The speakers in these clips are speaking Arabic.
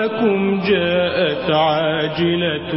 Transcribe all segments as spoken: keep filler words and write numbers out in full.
دعواكم جاءت عاجلة.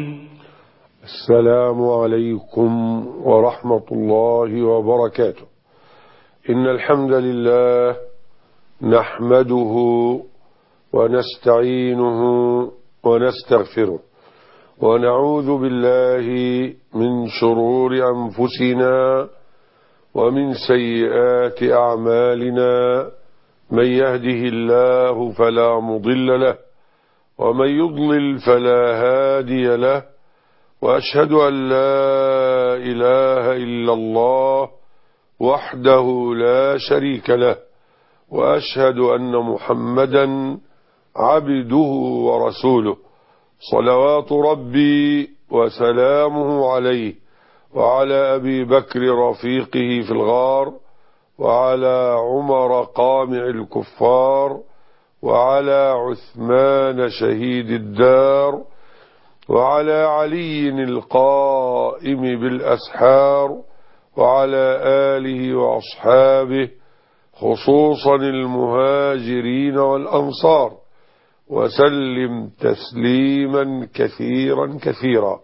السلام عليكم ورحمة الله وبركاته. إن الحمد لله نحمده ونستعينه ونستغفره ونعوذ بالله من شرور أنفسنا ومن سيئات أعمالنا. من يهده الله فلا مضل له ومن يضلل فلا هادي له، وأشهد أن لا إله إلا الله وحده لا شريك له، وأشهد أن محمدا عبده ورسوله، صلوات ربي وسلامه عليه وعلى أبي بكر رفيقه في الغار، وعلى عمر قامع الكفار، وعلى عثمان شهيد الدار، وعلى علي القائم بالأسحار، وعلى آله وأصحابه خصوصا المهاجرين والأنصار، وسلم تسليما كثيرا كثيرا.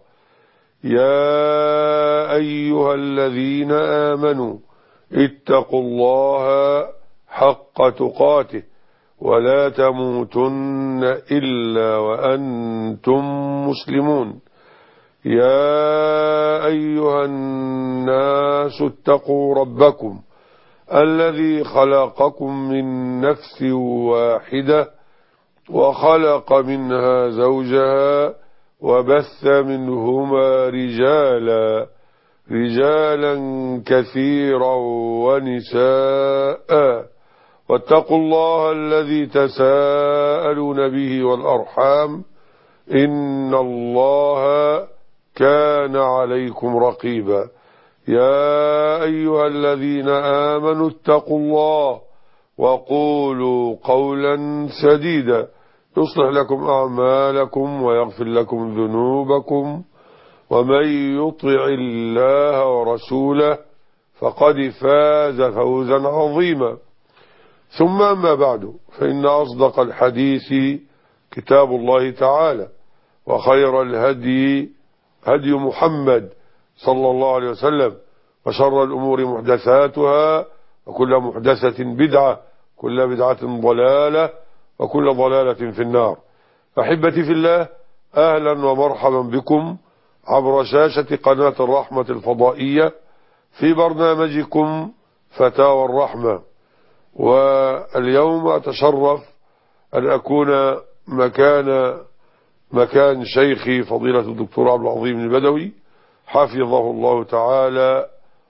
يا أيها الذين آمنوا اتقوا الله حق تقاته ولا تموتن إلا وأنتم مسلمون. يا أيها الناس اتقوا ربكم الذي خلقكم من نفس واحدة وخلق منها زوجها وبث منهما رجالا رجالا كثيرا ونساء، واتقوا الله الذي تساءلون به والأرحام إن الله كان عليكم رقيبا. يا أيها الذين آمنوا اتقوا الله وقولوا قولا سديدا يصلح لكم أعمالكم ويغفر لكم ذنوبكم، ومن يطع الله ورسوله فقد فاز فوزا عظيما. ثم أما بعد، فإن أصدق الحديث كتاب الله تعالى، وخير الهدي هدي محمد صلى الله عليه وسلم، وشر الأمور محدثاتها، وكل محدثة بدعة، كل بدعة ضلالة، وكل ضلالة في النار. أحبتي في الله، أهلا ومرحبا بكم عبر شاشة قناة الرحمة الفضائية في برنامجكم فتاوى الرحمة. واليوم أتشرف أن أكون مكان مكان شيخي فضيلة الدكتور عبد العظيم البدوي حفظه الله تعالى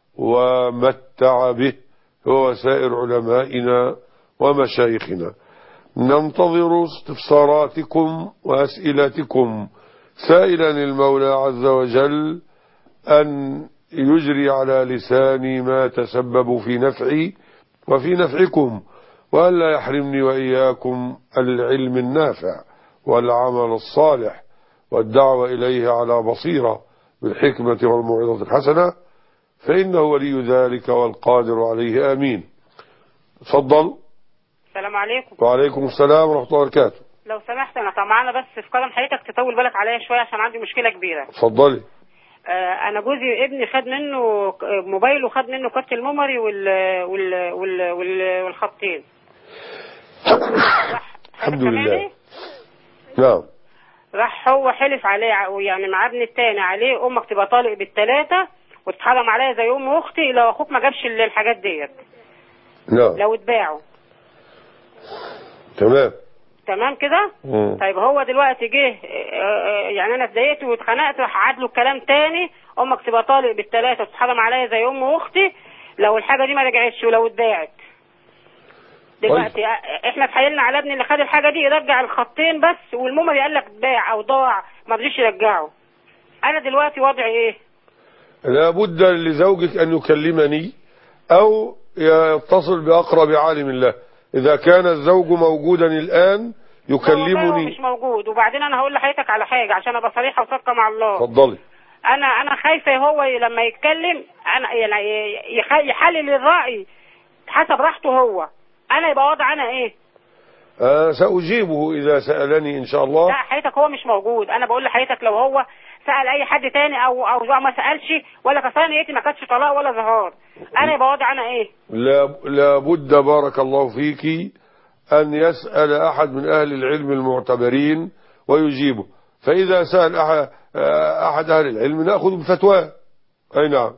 ومتع به، هو سائر علمائنا ومشايخنا. ننتظر استفساراتكم وأسئلتكم، سائلا المولى عز وجل أن يجري على لساني ما تسبب في نفعي وفي نفعكم، وألا يحرمني وإياكم العلم النافع والعمل الصالح والدعوة إليه على بصيرة بالحكمة والموعظة الحسنة، فإنه ولي ذلك والقادر عليه. آمين. تفضل. السلام عليكم. وعليكم السلام ورحمة الله وبركاته. لو سمحت أنا طمعانة بس في قدم حضرتك تطول بالك عليا شوية عشان عندي مشكلة كبيرة. اتفضلي. آه أنا جوزي ابني خد منه موبايل وخد منه كارت الميموري وال وال وال وال والخطين. الحمد لله. نعم. راح هو حلف عليه يعني مع ابني التاني عليه امك تبقى طالق بالثلاثه وتتحرم عليا زي ام اختي لو اخوك ما جابش الحاجات ديت. نعم. لو اتباعوا. تمام. تمام كده. طيب هو دلوقتي جه يعني انا اتضايقت واتخنقت، راح عاد له الكلام تاني امك تبقى طالق بالثلاثه وتتحرم عليا زي ام اختي لو الحاجه دي ما رجعتش ولو اتباعت. دلوقتي احنا اتحايلنا على ابني اللي خد الحاجه دي يرجع الخطين بس، والميموري قال لك اتباع او ضاع ما رضيش يرجعه. انا دلوقتي وضعي ايه؟ لابد لزوجك ان يكلمني او يتصل باقرب عالم له. اذا كان الزوج موجودا الان يكلمني. مش موجود. وبعدين انا هقول لحضرتك على حاجه عشان ابقى صريحه وصادقه مع الله. اتفضلي. انا انا خايفه هو لما يتكلم انا يعني يحلل الراي حسب راحته هو، انا يبقى وضع انا ايه؟ آه سأجيبه إذا سألني إن شاء الله. لا حضرتك هو مش موجود، أنا بقول لحضرتك لو هو سأل أي حد تاني أو أو ما سألش ولا كسر نيتي ما كانتش طلاق ولا ظهار، أنا يبقى وضع أنا إيه؟ لا لابد بارك الله فيك أن يسأل أحد من أهل العلم المعتبرين ويجيبه، فإذا سأل أحد, أحد أهل العلم نأخذ بفتواه. أي نعم.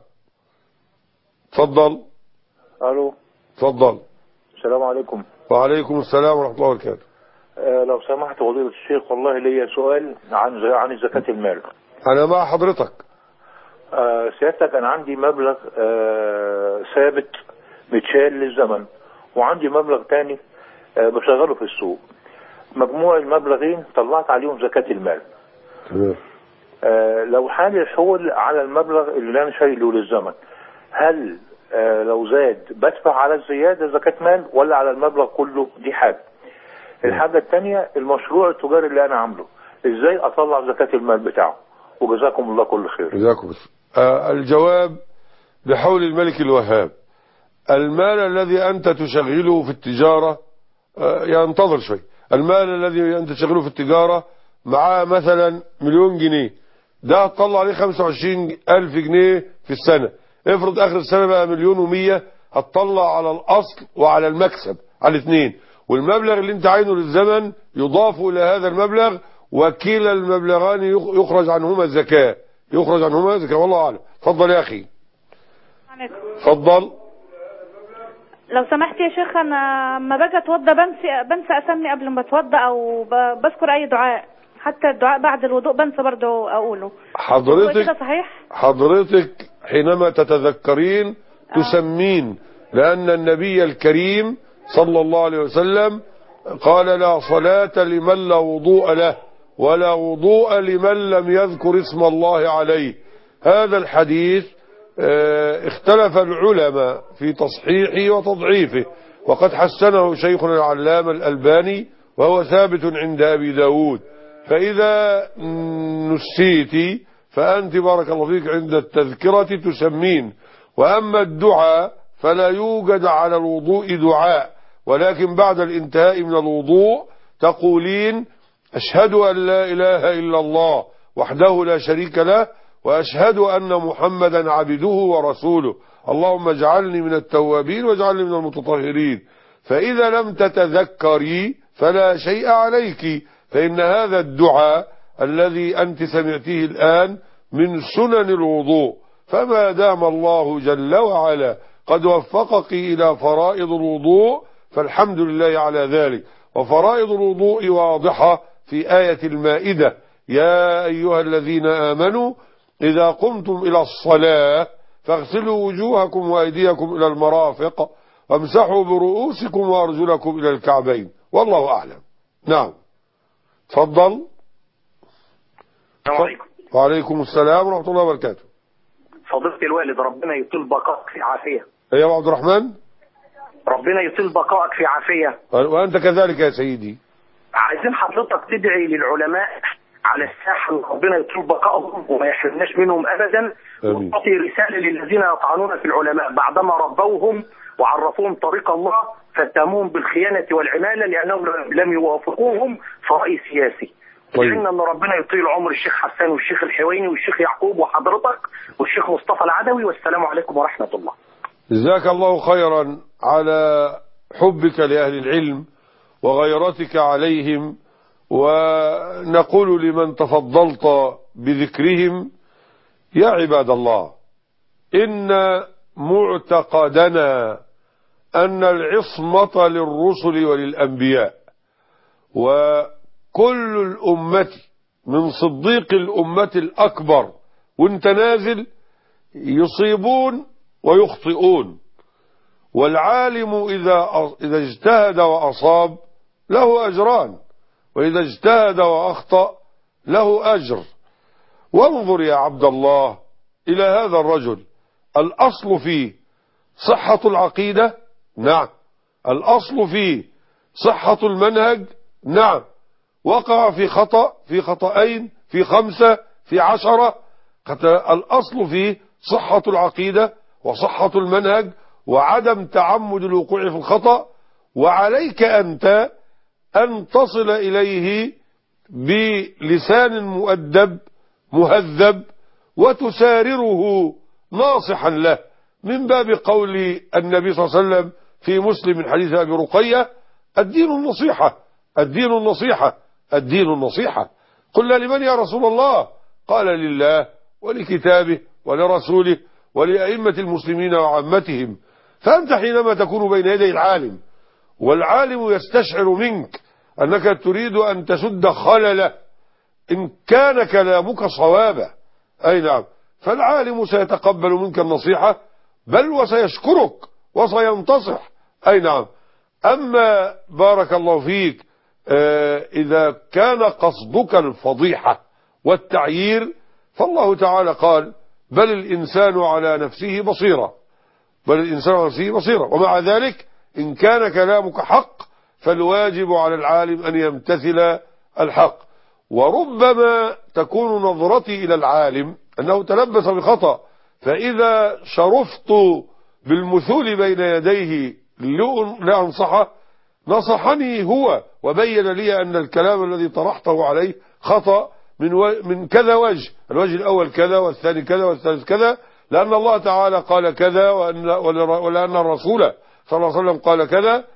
تفضل. ألو. تفضل. السلام عليكم. وعليكم السلام ورحمة الله وبركاته. أه لو سمحت فضيلة الشيخ، والله ليا سؤال عن عن زكاة المال. أنا مع حضرتك. أه سيادتك أنا عندي مبلغ أه ثابت متشال للزمن، وعندي مبلغ تاني أه بشغله في السوق. مجموع المبلغين طلعت عليهم زكاة المال. تمام. أه لو حال الحول على المبلغ اللي أنا شايله للزمن، هل أه لو زاد بدفع على الزيادة زكاة مال ولا على المبلغ كله؟ دي حاجة. الحاجة الثانية، المشروع التجاري اللي أنا عامله إزاي أطلع زكاة المال بتاعه؟ وجزاكم الله كل خير. جزاكم الله. آه الجواب بحول الملك الوهاب. المال الذي أنت تشغله في التجارة آه ينتظر شوي. المال الذي أنت تشغله في التجارة معاه مثلا مليون جنيه، ده هتطلع عليه خمسة وعشرين ألف جنيه في السنة. افرض آخر السنة بقى مليون ومية، هتطلع على الأصل وعلى المكسب على الاثنين. والمبلغ اللي انت عينه للزمن يضاف إلى هذا المبلغ، وكلا المبلغان يخرج عنهما الزكاة. يخرج عنهما الزكاة والله أعلم. تفضل يا أخي. تفضل. لو سمحت يا شيخ، أنا لما باجي أتوضى بنسى بنسى أسمي قبل ما أتوضى، أو بذكر أي دعاء، حتى الدعاء بعد الوضوء بنسى برضه أقوله. حضرتك كده صحيح؟ حضرتك حينما تتذكرين تسمين، لأن النبي الكريم صلى الله عليه وسلم قال لا صلاة لمن لا وضوء له ولا وضوء لمن لم يذكر اسم الله عليه. هذا الحديث اختلف العلماء في تصحيحه وتضعيفه، وقد حسنه شيخنا العلامة الألباني وهو ثابت عند أبي داود. فإذا نسيتي فأنت بارك الله فيك عند التذكرة تسمين. وأما الدعاء فلا يوجد على الوضوء دعاء، ولكن بعد الانتهاء من الوضوء تقولين أشهد أن لا إله إلا الله وحده لا شريك له، وأشهد أن محمدا عبده ورسوله، اللهم اجعلني من التوابين واجعلني من المتطهرين. فإذا لم تتذكري فلا شيء عليك، فإن هذا الدعاء الذي أنت سمعتيه الآن من سنن الوضوء، فما دام الله جل وعلا قد وفقك إلى فرائض الوضوء فالحمد لله على ذلك. وفرائض الوضوء واضحة في آية المائدة: يا أيها الذين آمنوا إذا قمتم إلى الصلاة فاغسلوا وجوهكم وأيديكم إلى المرافق وامسحوا برؤوسكم وأرجلكم إلى الكعبين، والله أعلم. نعم. تفضل. السلام عليكم. وعليكم السلام ورحمة الله وبركاته. فضيلة الوالد، ربنا يطيل بقائك في عافية. يا أبو عبد الرحمن. ربنا يطيل بقائك في عافية. وأنت كذلك يا سيدي. عايزين حضرتك تدعي للعلماء على الساحة ربنا يطيل بقائهم وما يحرمناش منهم أبدا، وتعطي رسالة للذين يطعنون في العلماء بعدما ربوهم وعرفوهم طريق الله فاتهموهم بالخيانة والعمالة لأنهم لم يوافقوهم في رأي سياسي. وإن أن ربنا يطيل عمر الشيخ حسان والشيخ الحويني والشيخ يعقوب وحضرتك والشيخ مصطفى العدوي، والسلام عليكم ورحمة الله. جزاك الله خيرا على حبك لأهل العلم وغيرتك عليهم. ونقول لمن تفضلت بذكرهم: يا عباد الله، إن معتقدنا أن العصمة للرسل وللأنبياء، وكل الأمة من صديق الأمة الأكبر وانت نازل يصيبون ويخطئون، والعالم إذا إذا اجتهد وأصاب له أجران، وإذا اجتهد وأخطأ له أجر. وانظر يا عبد الله إلى هذا الرجل، الأصل فيه صحة العقيدة، نعم. الأصل فيه صحة المنهج، نعم. وقع في خطأ، في خطأين، في خمسة، في عشرة. الأصل فيه صحة العقيدة وصحة المنهج وعدم تعمد الوقوع في الخطأ. وعليك أنت أن تصل إليه بلسان مؤدب مهذب وتسارره ناصحا له، من باب قول النبي صلى الله عليه وسلم في مسلم من حديث أبي رقية: الدين النصيحة الدين النصيحة الدين النصيحة. قلنا: لمن يا رسول الله؟ قال: لله ولكتابه ولرسوله ولأئمة المسلمين وعامتهم. فأنت حينما تكون بين يدي العالم والعالم يستشعر منك أنك تريد أن تسد خلله إن كان كلامك صوابا، أي نعم، فالعالم سيتقبل منك النصيحة بل وسيشكرك وسينتصح، أي نعم. أما بارك الله فيك آه إذا كان قصدك الفضيحة والتعيير فالله تعالى قال: بل الإنسان على نفسه بصيرة بل الإنسان على نفسه بصيرة. ومع ذلك إن كان كلامك حق فالواجب على العالم أن يمتثل الحق. وربما تكون نظرتي إلى العالم أنه تلبس بخطأ، فإذا شرفت بالمثول بين يديه لأنصحه نصحني هو وبين لي أن الكلام الذي طرحته عليه خطأ من و... من كذا وجه، الوجه الأول كذا والثاني كذا والثالث كذا، لأن الله تعالى قال كذا وأن... ولأن الرسول صلى الله عليه وسلم قال كذا،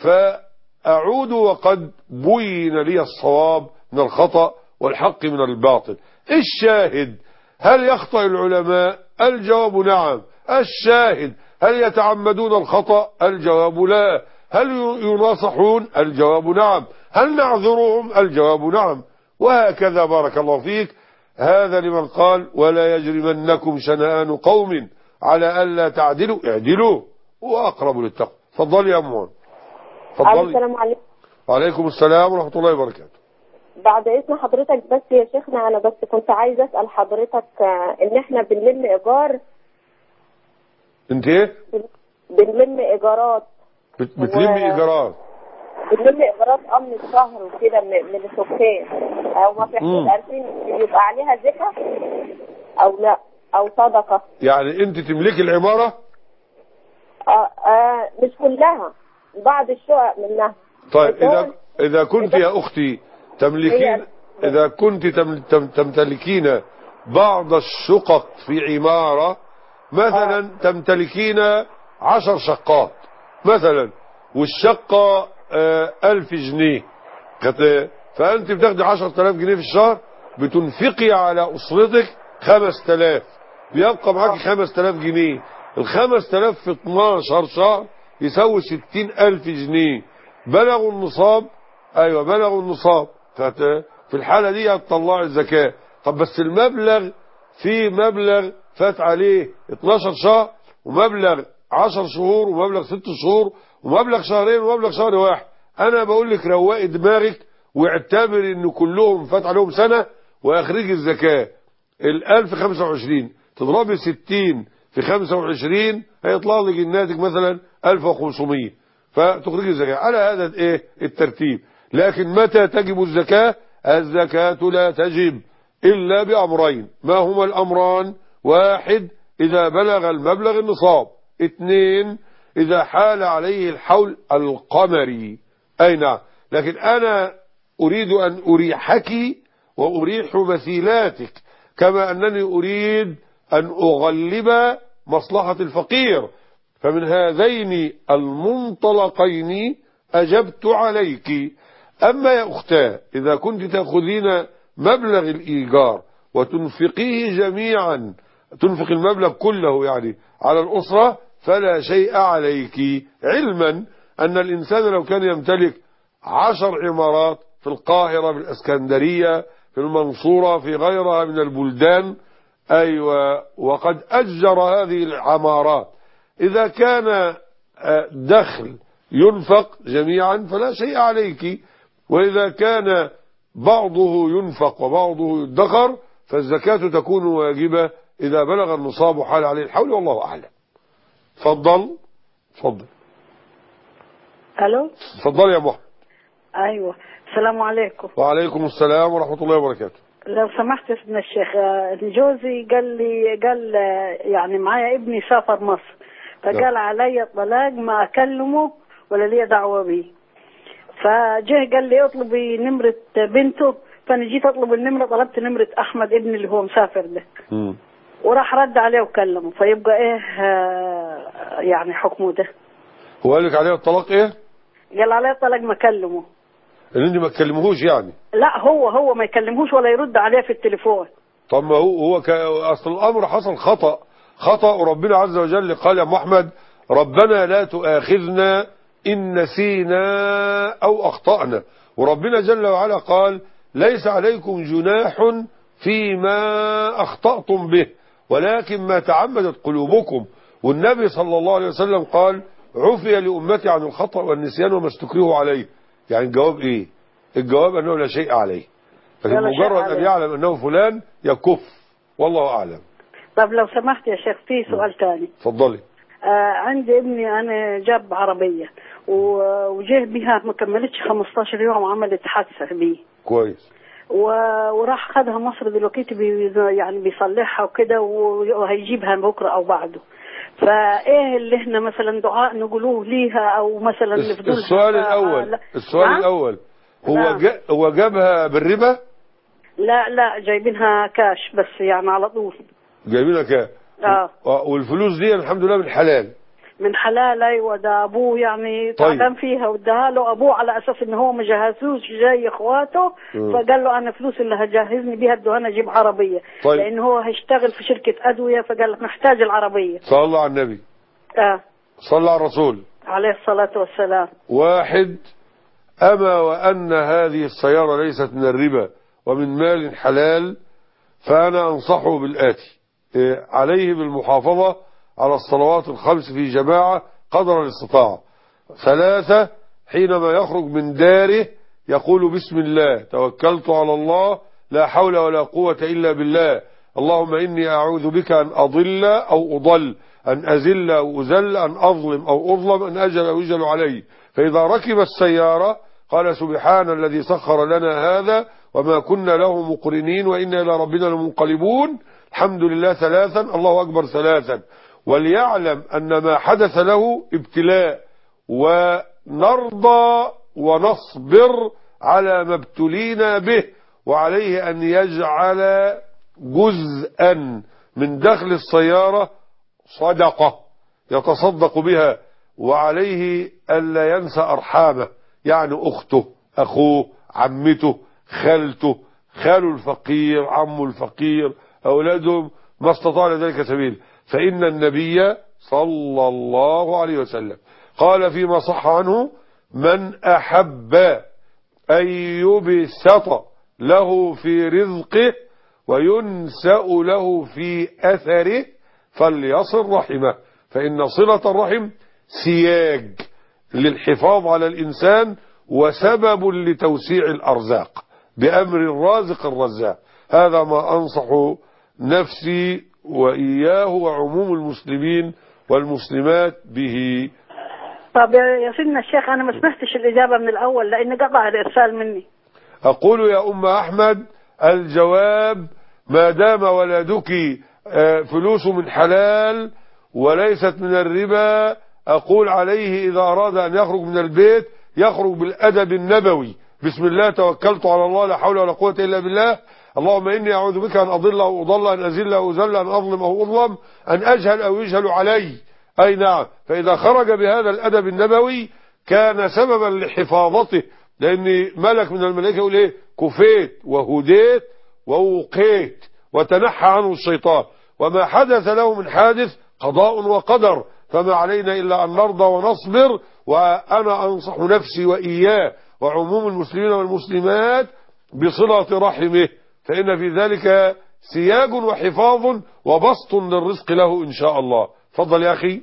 فأعود وقد بين لي الصواب من الخطأ والحق من الباطل. الشاهد: هل يخطئ العلماء؟ الجواب نعم. الشاهد: هل يتعمدون الخطأ؟ الجواب لا. هل يناصحون؟ الجواب نعم. هل نعذرهم؟ الجواب نعم. وهكذا بارك الله فيك. هذا لمن قال: ولا يجرمنكم شنآن قوم على ألا تعدلوا اعدلوا وأقرب للتقوى. تفضلي يا أم. تفضلي. السلام عليكم. وعليكم السلام ورحمة الله وبركاته. بعد إذن حضرتك بس يا شيخنا، أنا بس كنت عايز أسأل حضرتك إن إحنا بنلم إيجار. أنت إيه؟ بنلم إيجارات. بت... بتلمي إيجارات؟ بنلم إيجارات أمن الشهر وكده من السكان، أو ما في حدود ألفين، يبقى عليها زكاة أو لا أو صدقة؟ يعني أنت تملكي العمارة؟ آه آه مش كلها، بعض الشقق منها. طيب إذا إذا كنت يا أختي تملكين إذا كنت تمتلكين بعض الشقق في عمارة مثلا، آه. تمتلكين عشر شقات مثلا، والشقة آه ألف جنيه، فأنت بتاخدي عشر تلاف جنيه في الشهر، بتنفقي على أسرتك خمس تلاف، بيبقى معاكي خمس تلاف جنيه. الخمس تلاف في اتناشر شهر يسوي ستين ألف جنيه. بلغوا النصاب؟ أيوة بلغوا النصاب. في الحالة دي هتطلع الزكاة. طب بس المبلغ، في مبلغ فات عليه اتناشر شهر، ومبلغ عشر شهور، ومبلغ ست شهور، ومبلغ شهرين، ومبلغ شهر واحد. أنا بقول لك روقي دماغك واعتبر إن كلهم فات عليهم سنة وأخرجي الزكاة. الألف خمسة وعشرين تضربي ستين في خمسة وعشرين هيطلع لك الناتج مثلا ألف وخمسمية، فتخرجي الزكاة على هذا ايه الترتيب. لكن متى تجب الزكاة؟ الزكاة لا تجب إلا بأمرين. ما هما الأمران؟ واحد: إذا بلغ المبلغ النصاب. اثنين: إذا حال عليه الحول القمري. أي نعم. لكن أنا أريد أن أريحك وأريح مثيلاتك، كما أنني أريد أن أغلب مصلحة الفقير، فمن هذين المنطلقين أجبت عليك. أما يا أختاه، إذا كنت تأخذين مبلغ الإيجار وتنفقيه جميعا، تنفق المبلغ كله يعني على الأسرة، فلا شيء عليك، علما أن الإنسان لو كان يمتلك عشر عمارات في القاهرة، في الإسكندرية، في المنصورة، في غيرها من البلدان، أيوة، وقد أجر هذه العمارات، إذا كان دخل ينفق جميعا فلا شيء عليك، وإذا كان بعضه ينفق وبعضه يدخر فالزكاة تكون واجبة إذا بلغ النصاب وحال عليه الحول، والله أعلم. تفضل. تفضل. ألو. تفضل يا محمد. أيوة. السلام عليكم. وعليكم السلام ورحمة الله وبركاته. لو سمحت يا سيدنا الشيخ، جوزي قال لي قال يعني معايا ابني سافر مصر، فقال علي الطلاق، ما أكلمه ولا لي دعوة بيه. فجه قال لي اطلبي نمرة بنته، فانا جيت اطلب النمرة، طلبت نمرة احمد ابني اللي هو مسافر ده. مم. وراح رد عليه وكلمه، فيبقى ايه آه، يعني حكمه ده؟ هو قال لك عليه الطلاق ايه؟ قال عليه الطلاق ما كلمه. اللي انت ما تكلمهوش يعني؟ لا هو هو ما يكلمهوش ولا يرد عليه في التليفون. طب ما هو هو ك... اصل الامر حصل خطأ خطأ وربنا عز وجل قال يا ام احمد ربنا لا تؤاخذنا ان نسينا او اخطأنا، وربنا جل وعلا قال ليس عليكم جناح فيما اخطأتم به ولكن ما تعمدت قلوبكم، والنبي صلى الله عليه وسلم قال عفي لأمتي عن الخطأ والنسيان وما استكرهوا عليه. يعني الجواب ايه؟ الجواب انه لا شيء عليه، لكن مجرد ان يعلم انه فلان يكف، والله اعلم. طب لو سمحت يا شيخ في سؤال ثاني. اتفضلي. آه عندي ابني انا جاب عربيه وجه بها ما كملتش خمستاشر يوم عملت حادثه بيه. كويس. وراح خدها مصر دلوقتي بي يعني بيصلحها وكده وهيجيبها بكره او بعده. فايه اللي احنا مثلا دعاء نقولوه ليها او مثلا نفضلها؟ السؤال الاول السؤال نعم؟ الاول هو نعم. جا هو جابها بالربا؟ لا لا جايبينها كاش بس يعني على طول. جايبينها كاش. اه والفلوس دي الحمد لله من حلال. من حلال ايوه. ده ابوه يعني طيب. تعبان فيها واداها له ابوه على اساس ان هو ما جهزوش جاي اخواته، فقال له انا فلوس اللي هجهزني بيها ادوها انا اجيب عربيه. طيب. لان هو هيشتغل في شركه ادويه فقال لك محتاج العربيه. صلى الله على النبي. اه صلى على الرسول عليه الصلاه والسلام. واحد اما وان هذه السياره ليست من الربا ومن مال حلال، فانا انصحه بالاتي: إيه عليه بالمحافظه على الصلوات الخمس في جماعة قدر الاستطاعة. ثلاثة حينما يخرج من داره يقول بسم الله توكلت على الله لا حول ولا قوة إلا بالله، اللهم إني أعوذ بك أن أضل أو أضل، أن أزل أو أزل، أن أظلم أو أظلم، أن أجل أو يجل علي. فإذا ركب السيارة قال سبحان الذي سخر لنا هذا وما كنا له مقرنين وإنا إلى ربنا لمنقلبون، الحمد لله ثلاثا، الله أكبر ثلاثا. وليعلم أن ما حدث له ابتلاء، ونرضى ونصبر على ما ابتلينا به، وعليه أن يجعل جزءا من دخل السيارة صدقة يتصدق بها، وعليه ألا ينسى أرحامه، يعني أخته أخوه عمته خالته خاله الفقير عمه الفقير أولادهم ما استطاع لذلك سبيل. فإن النبي صلى الله عليه وسلم قال فيما صح عنه: من أحب أن يبسط له في رزقه وينسأ له في أثره فليصل رحمه، فإن صلة الرحم سياج للحفاظ على الإنسان وسبب لتوسيع الأرزاق بأمر الرازق الرزاق. هذا ما أنصح نفسي وإياه وعموم المسلمين والمسلمات به. طب يا سيدنا الشيخ أنا ما سمعتش الإجابة من الأول لأن قطع الإرسال مني. أقول يا أم أحمد الجواب: ما دام ولدك فلوس من حلال وليست من الربا، أقول عليه إذا أراد أن يخرج من البيت يخرج بالأدب النبوي: بسم الله توكلت على الله لا حول ولا قوة إلا بالله، اللهم إني أعوذ بك أن أضل أو أضل، أن أزل أو أزل، أن أظلم أو أظلم، أن أجهل أو يجهل علي. أي نعم. فإذا خرج بهذا الأدب النبوي كان سببا لحفاظته، لأن ملك من الملائكة يقول إيه: كفيت وهديت ووقيت وتنحى عنه الشيطان. وما حدث له من حادث قضاء وقدر، فما علينا إلا أن نرضى ونصبر. وأنا أنصح نفسي وإياه وعموم المسلمين والمسلمات بصلة رحمه، فإن في ذلك سياج وحفاظ وبسط للرزق له إن شاء الله. تفضل يا أخي.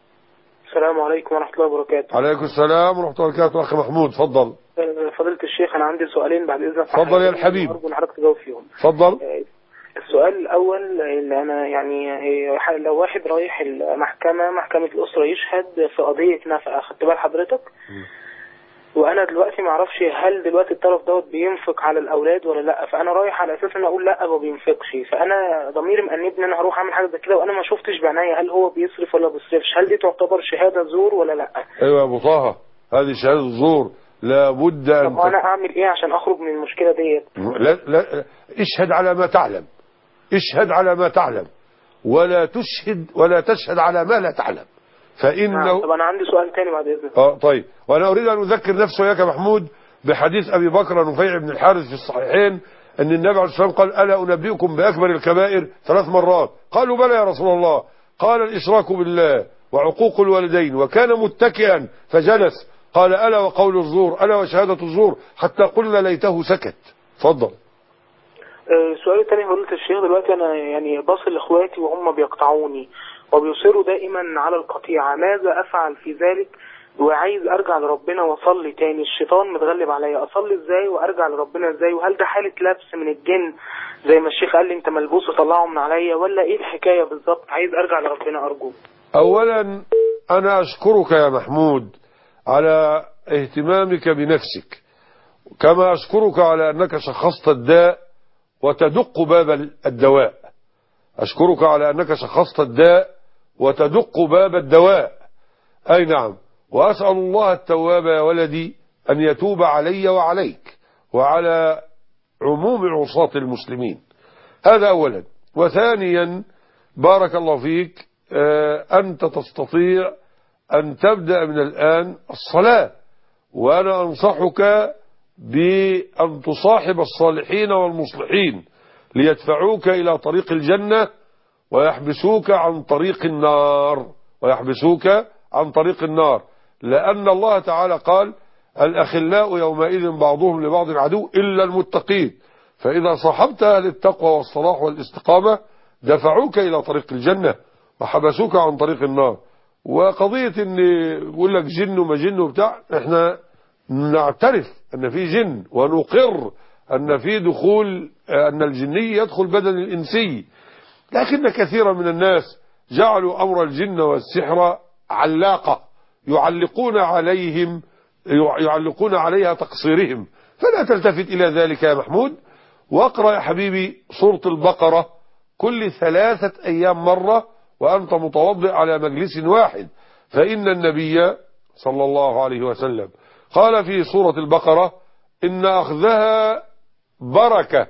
السلام عليكم ورحمة الله وبركاته. عليكم السلام ورحمة الله وبركاته. أخي محمود تفضل. فضيلة الشيخ أنا عندي سؤالين بعد إذنك. تفضل يا الحبيب. أرجو إن حضرتك تجاوب فيهم. تفضل. السؤال الأول إن أنا يعني لو واحد رايح المحكمة محكمة الأسرة يشهد في قضية نفقة، خدت بال حضرتك؟ وانا دلوقتي ما اعرفش هل دلوقتي الطرف دوت بينفق على الاولاد ولا لا، فانا رايح على اساس ان اقول لا ما بينفقش، فانا ضميري مأنبني ان انا هروح اعمل حاجه زي كده وانا ما شفتش بعناية هل هو بيصرف ولا بيصرفش، هل دي تعتبر شهاده زور ولا لا؟ ايوه يا ابو طه، هذه شهاده زور لابد أن طب أنا أعمل إيه عشان أخرج من المشكلة ديت؟ لا لا اشهد على ما تعلم، اشهد على ما تعلم، ولا تشهد ولا تشهد على ما لا تعلم، فإنه نعم. طب أنا عندي سؤال تاني بعد إذنك. اه طيب، وأنا أريد أن أذكر نفسي وياك محمود بحديث أبي بكر نفيع بن الحارث في الصحيحين أن النبي عليه الصلاة والسلام قال: ألا أنبئكم بأكبر الكبائر؟ ثلاث مرات. قالوا: بلى يا رسول الله. قال: الإشراك بالله وعقوق الوالدين. وكان متكئا فجلس. قال: ألا وقول الزور، ألا وشهادة الزور، حتى قلنا ليته سكت. اتفضل. السؤال الثاني فضيلة الشيخ، دلوقتي أنا يعني بصل لإخواتي وهم بيقطعوني وبيصروا دائما على القطيعة، ماذا أفعل في ذلك؟ وعايز أرجع لربنا وأصلي تاني، الشيطان متغلب عليا، أصلي إزاي وأرجع لربنا إزاي؟ وهل ده حالة لبس من الجن زي ما الشيخ قال لي أنت ملبوس وطلعه من عليا، ولا إيه الحكاية بالظبط؟ عايز أرجع لربنا أرجو. أولا أنا أشكرك يا محمود على اهتمامك بنفسك، كما أشكرك على أنك شخصت الداء وتدق باب الدواء. أشكرك على أنك شخصت الداء وتدق باب الدواء. أي نعم. وأسأل الله التواب يا ولدي أن يتوب علي وعليك وعلى عموم عصاة المسلمين. هذا أولا. وثانيا بارك الله فيك، أنت تستطيع أن تبدأ من الآن الصلاة، وأنا أنصحك بأن تصاحب الصالحين والمصلحين ليدفعوك إلى طريق الجنة ويحبسوك عن طريق النار ويحبسوك عن طريق النار لأن الله تعالى قال: الأخلاء يومئذ بعضهم لبعض عدو إلا المتقين. فإذا صاحبت أهل التقوى والصلاح والاستقامة دفعوك إلى طريق الجنة وحبسوك عن طريق النار. وقضية ان يقول لك جن وما جن وبتاع، احنا نعترف ان في جن ونقر ان في دخول، ان الجني يدخل بدن الانسي، لكن كثيرا من الناس جعلوا امر الجن والسحر علاقة يعلقون عليهم يعلقون عليها تقصيرهم، فلا تلتفت الى ذلك يا محمود. واقرأ يا حبيبي سورة البقرة كل ثلاثة ايام مرة وأنت متوضئ على مجلس واحد، فإن النبي صلى الله عليه وسلم قال في سورة البقرة: إن أخذها بركة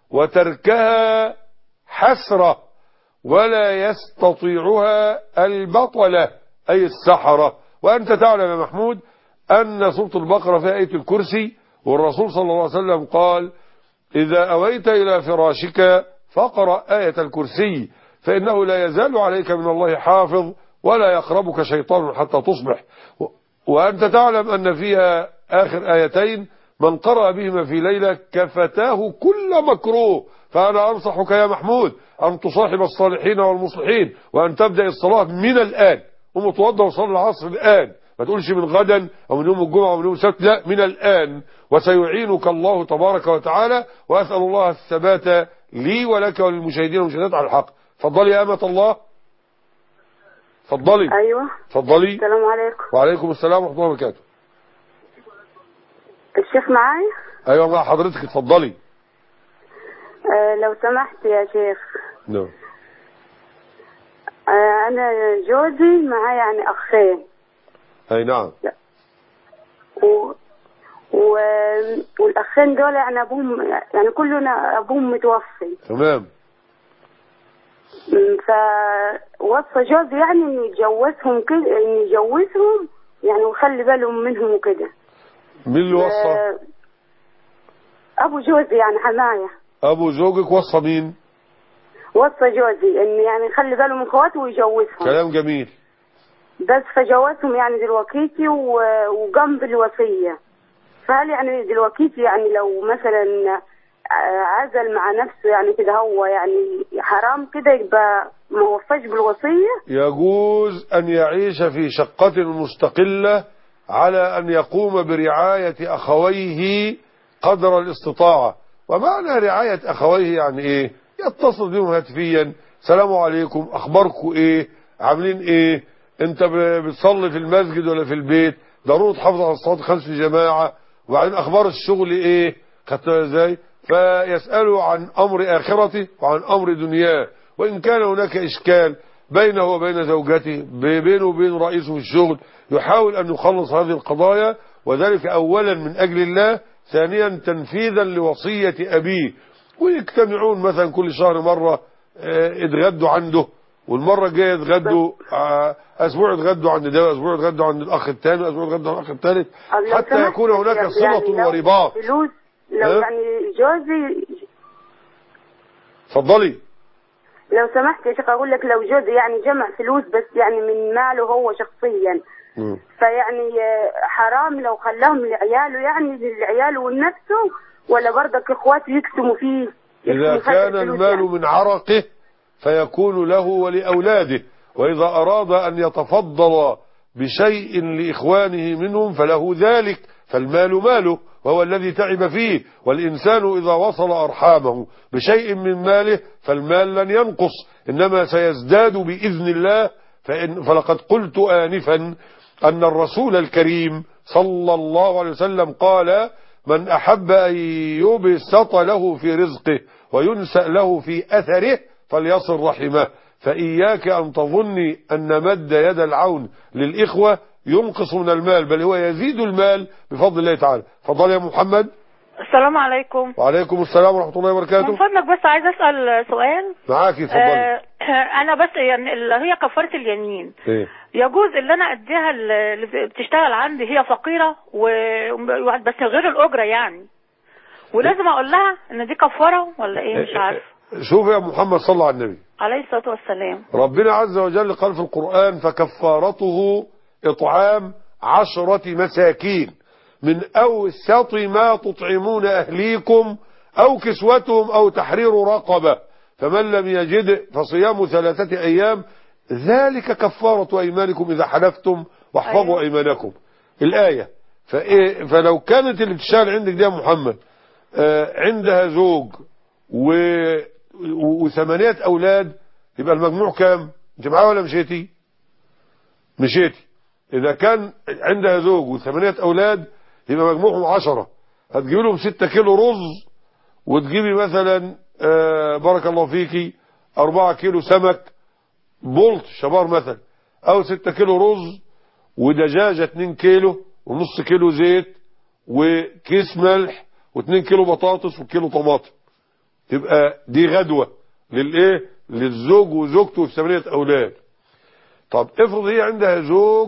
وتركها حسرة ولا يستطيعها البطلة، أي السحرة. وأنت تعلم يا محمود أن سورة البقرة فيها آية الكرسي، والرسول صلى الله عليه وسلم قال: إذا أويت إلى فراشك فاقرأ آية الكرسي فإنه لا يزال عليك من الله حافظ ولا يقربك شيطان حتى تصبح. وأنت تعلم أن فيها آخر آيتين من قرأ بهما في ليلة كفتاه كل مكروه. فأنا أنصحك يا محمود أن تصاحب الصالحين والمصلحين وأن تبدأ الصلاة من الآن، ومتوضى وصلي العصر الآن، ما تقولش من غدا أو من يوم الجمعة أو من يوم السبت، لا، من الآن، وسيعينك الله تبارك وتعالى. وأسأل الله الثبات لي ولك وللمشاهدين والمشاهدات على الحق. فضلي يا أمة الله. فضلي. أيوة. فضلي. السلام عليكم. وعليكم السلام ورحمة الله وبركاته. الشيخ معايا؟ أيوة مع حضرتك، اتفضلي. آه لو سمحت يا شيخ. نعم. آه أنا جوزي معاه يعني أخين. أي نعم. و... و... والأخين دول يعني أبوهم يعني كلنا أبوهم متوفي. تمام. فوصى جوزي يعني إن يجوزهم كده، إن يجوزهم يعني ويخلي بالهم منهم وكده. مين اللي وصى؟ آه أبو جوزي يعني حماية. أبو زوجك وصى مين؟ وصى جوزي إن يعني يخلي باله من اخواته ويجوزهم. كلام جميل. بس فجوزهم يعني دلوقتي وقام بالوصية. فهل يعني دلوقتي يعني لو مثلا عزل مع نفسه يعني كده هو يعني حرام كده يبقى ما وفاش بالوصية؟ يجوز أن يعيش في شقة مستقلة على أن يقوم برعاية أخويه قدر الاستطاعة. ومعنى رعاية أخويه يعني إيه؟ يتصل بهم هاتفيا: السلام عليكم، أخباركم إيه، عاملين إيه، أنت بتصلي في المسجد ولا في البيت، ضرورة تحافظ على الصلاة خمس جماعة، وبعدين أخبار الشغل إيه، خدتها إزاي؟ فيسألوا عن أمر آخرته وعن أمر دنياه. وإن كان هناك إشكال بينه وبين زوجته، بينه وبين رئيسه في الشغل، يحاول أن يخلص هذه القضايا وذلك أولا من أجل الله، ثانيا تنفيذا لوصية أبيه. ويجتمعون مثلا كل شهر مرة اتغدوا عنده، والمرة الجاية اتغدوا أسبوع اتغدوا عند ده، أسبوع اتغدوا عند الأخ الثاني، أسبوع اتغدوا عند الأخ الثالث، حتى يكون هناك صلة ورباط. فلوس لو أه؟ يعني جوزي. اتفضلي. لو سمحت يا شيخ أقول لك، لو جوزي يعني جمع فلوس بس يعني من ماله هو شخصيا، م. فيعني حرام لو خلاهم لعياله، يعني لعياله ولنفسه، ولا برضك إخواته يقسموا فيه؟ إذا كان المال يعني من عرقه فيكون له ولأولاده، وإذا أراد أن يتفضل بشيء لإخوانه منهم فله ذلك، فالمال ماله وهو الذي تعب فيه، والإنسان إذا وصل أرحامه بشيء من ماله فالمال لن ينقص، إنما سيزداد بإذن الله. فإن فلقد قلت آنفا أن الرسول الكريم صلى الله عليه وسلم قال: من أحب أن يبسط له في رزقه وينسأ له في أثره فليصل رحمه. فإياك أن تظني أن مد يد العون للإخوة ينقص من المال، بل هو يزيد المال بفضل الله تعالى. فضل يا محمد. السلام عليكم. وعليكم السلام ورحمة الله وبركاته. من فضلك بس عايز أسأل سؤال. معاكي اتفضلي. آه أنا بس يعني اللي هي كفارة اليمين، إيه؟ يجوز اللي أنا أديها اللي بتشتغل عندي هي فقيرة و... بس غير الأجرة يعني، ولازم أقول لها إن دي كفارة ولا إيه؟ مش عارف. شوف يا محمد صلى على النبي عليه الصلاة والسلام. ربنا عز وجل قال في القرآن: فكفارته إطعام عشرة مساكين من أوسط ما تطعمون أهليكم أو كسوتهم أو تحرير رقبة، فمن لم يجد فصيام ثلاثة أيام ذلك كفارة أيمانكم إذا حلفتم واحفظوا أيمانكم. الآية. فإيه فلو كانت اللي بتشتغل عندك دي يا محمد آه عندها زوج و وثمانية أولاد، يبقى المجموع كام؟ انت معايا ولا مشيتي؟ مشيتي. إذا كان عندها زوج وثمانية أولاد يبقى مجموعهم عشرة، هتجيبي لهم ستة كيلو رز، وتجيبي مثلا آه بارك الله فيكي أربعة كيلو سمك بولت شبار مثلا، أو ستة كيلو رز ودجاجة اتنين كيلو ونص كيلو زيت وكيس ملح واتنين كيلو بطاطس وكيلو طماطم. تبقى دي غدوة للايه؟ للزوج وزوجته وثمانية أولاد. طب افرض هي عندها زوج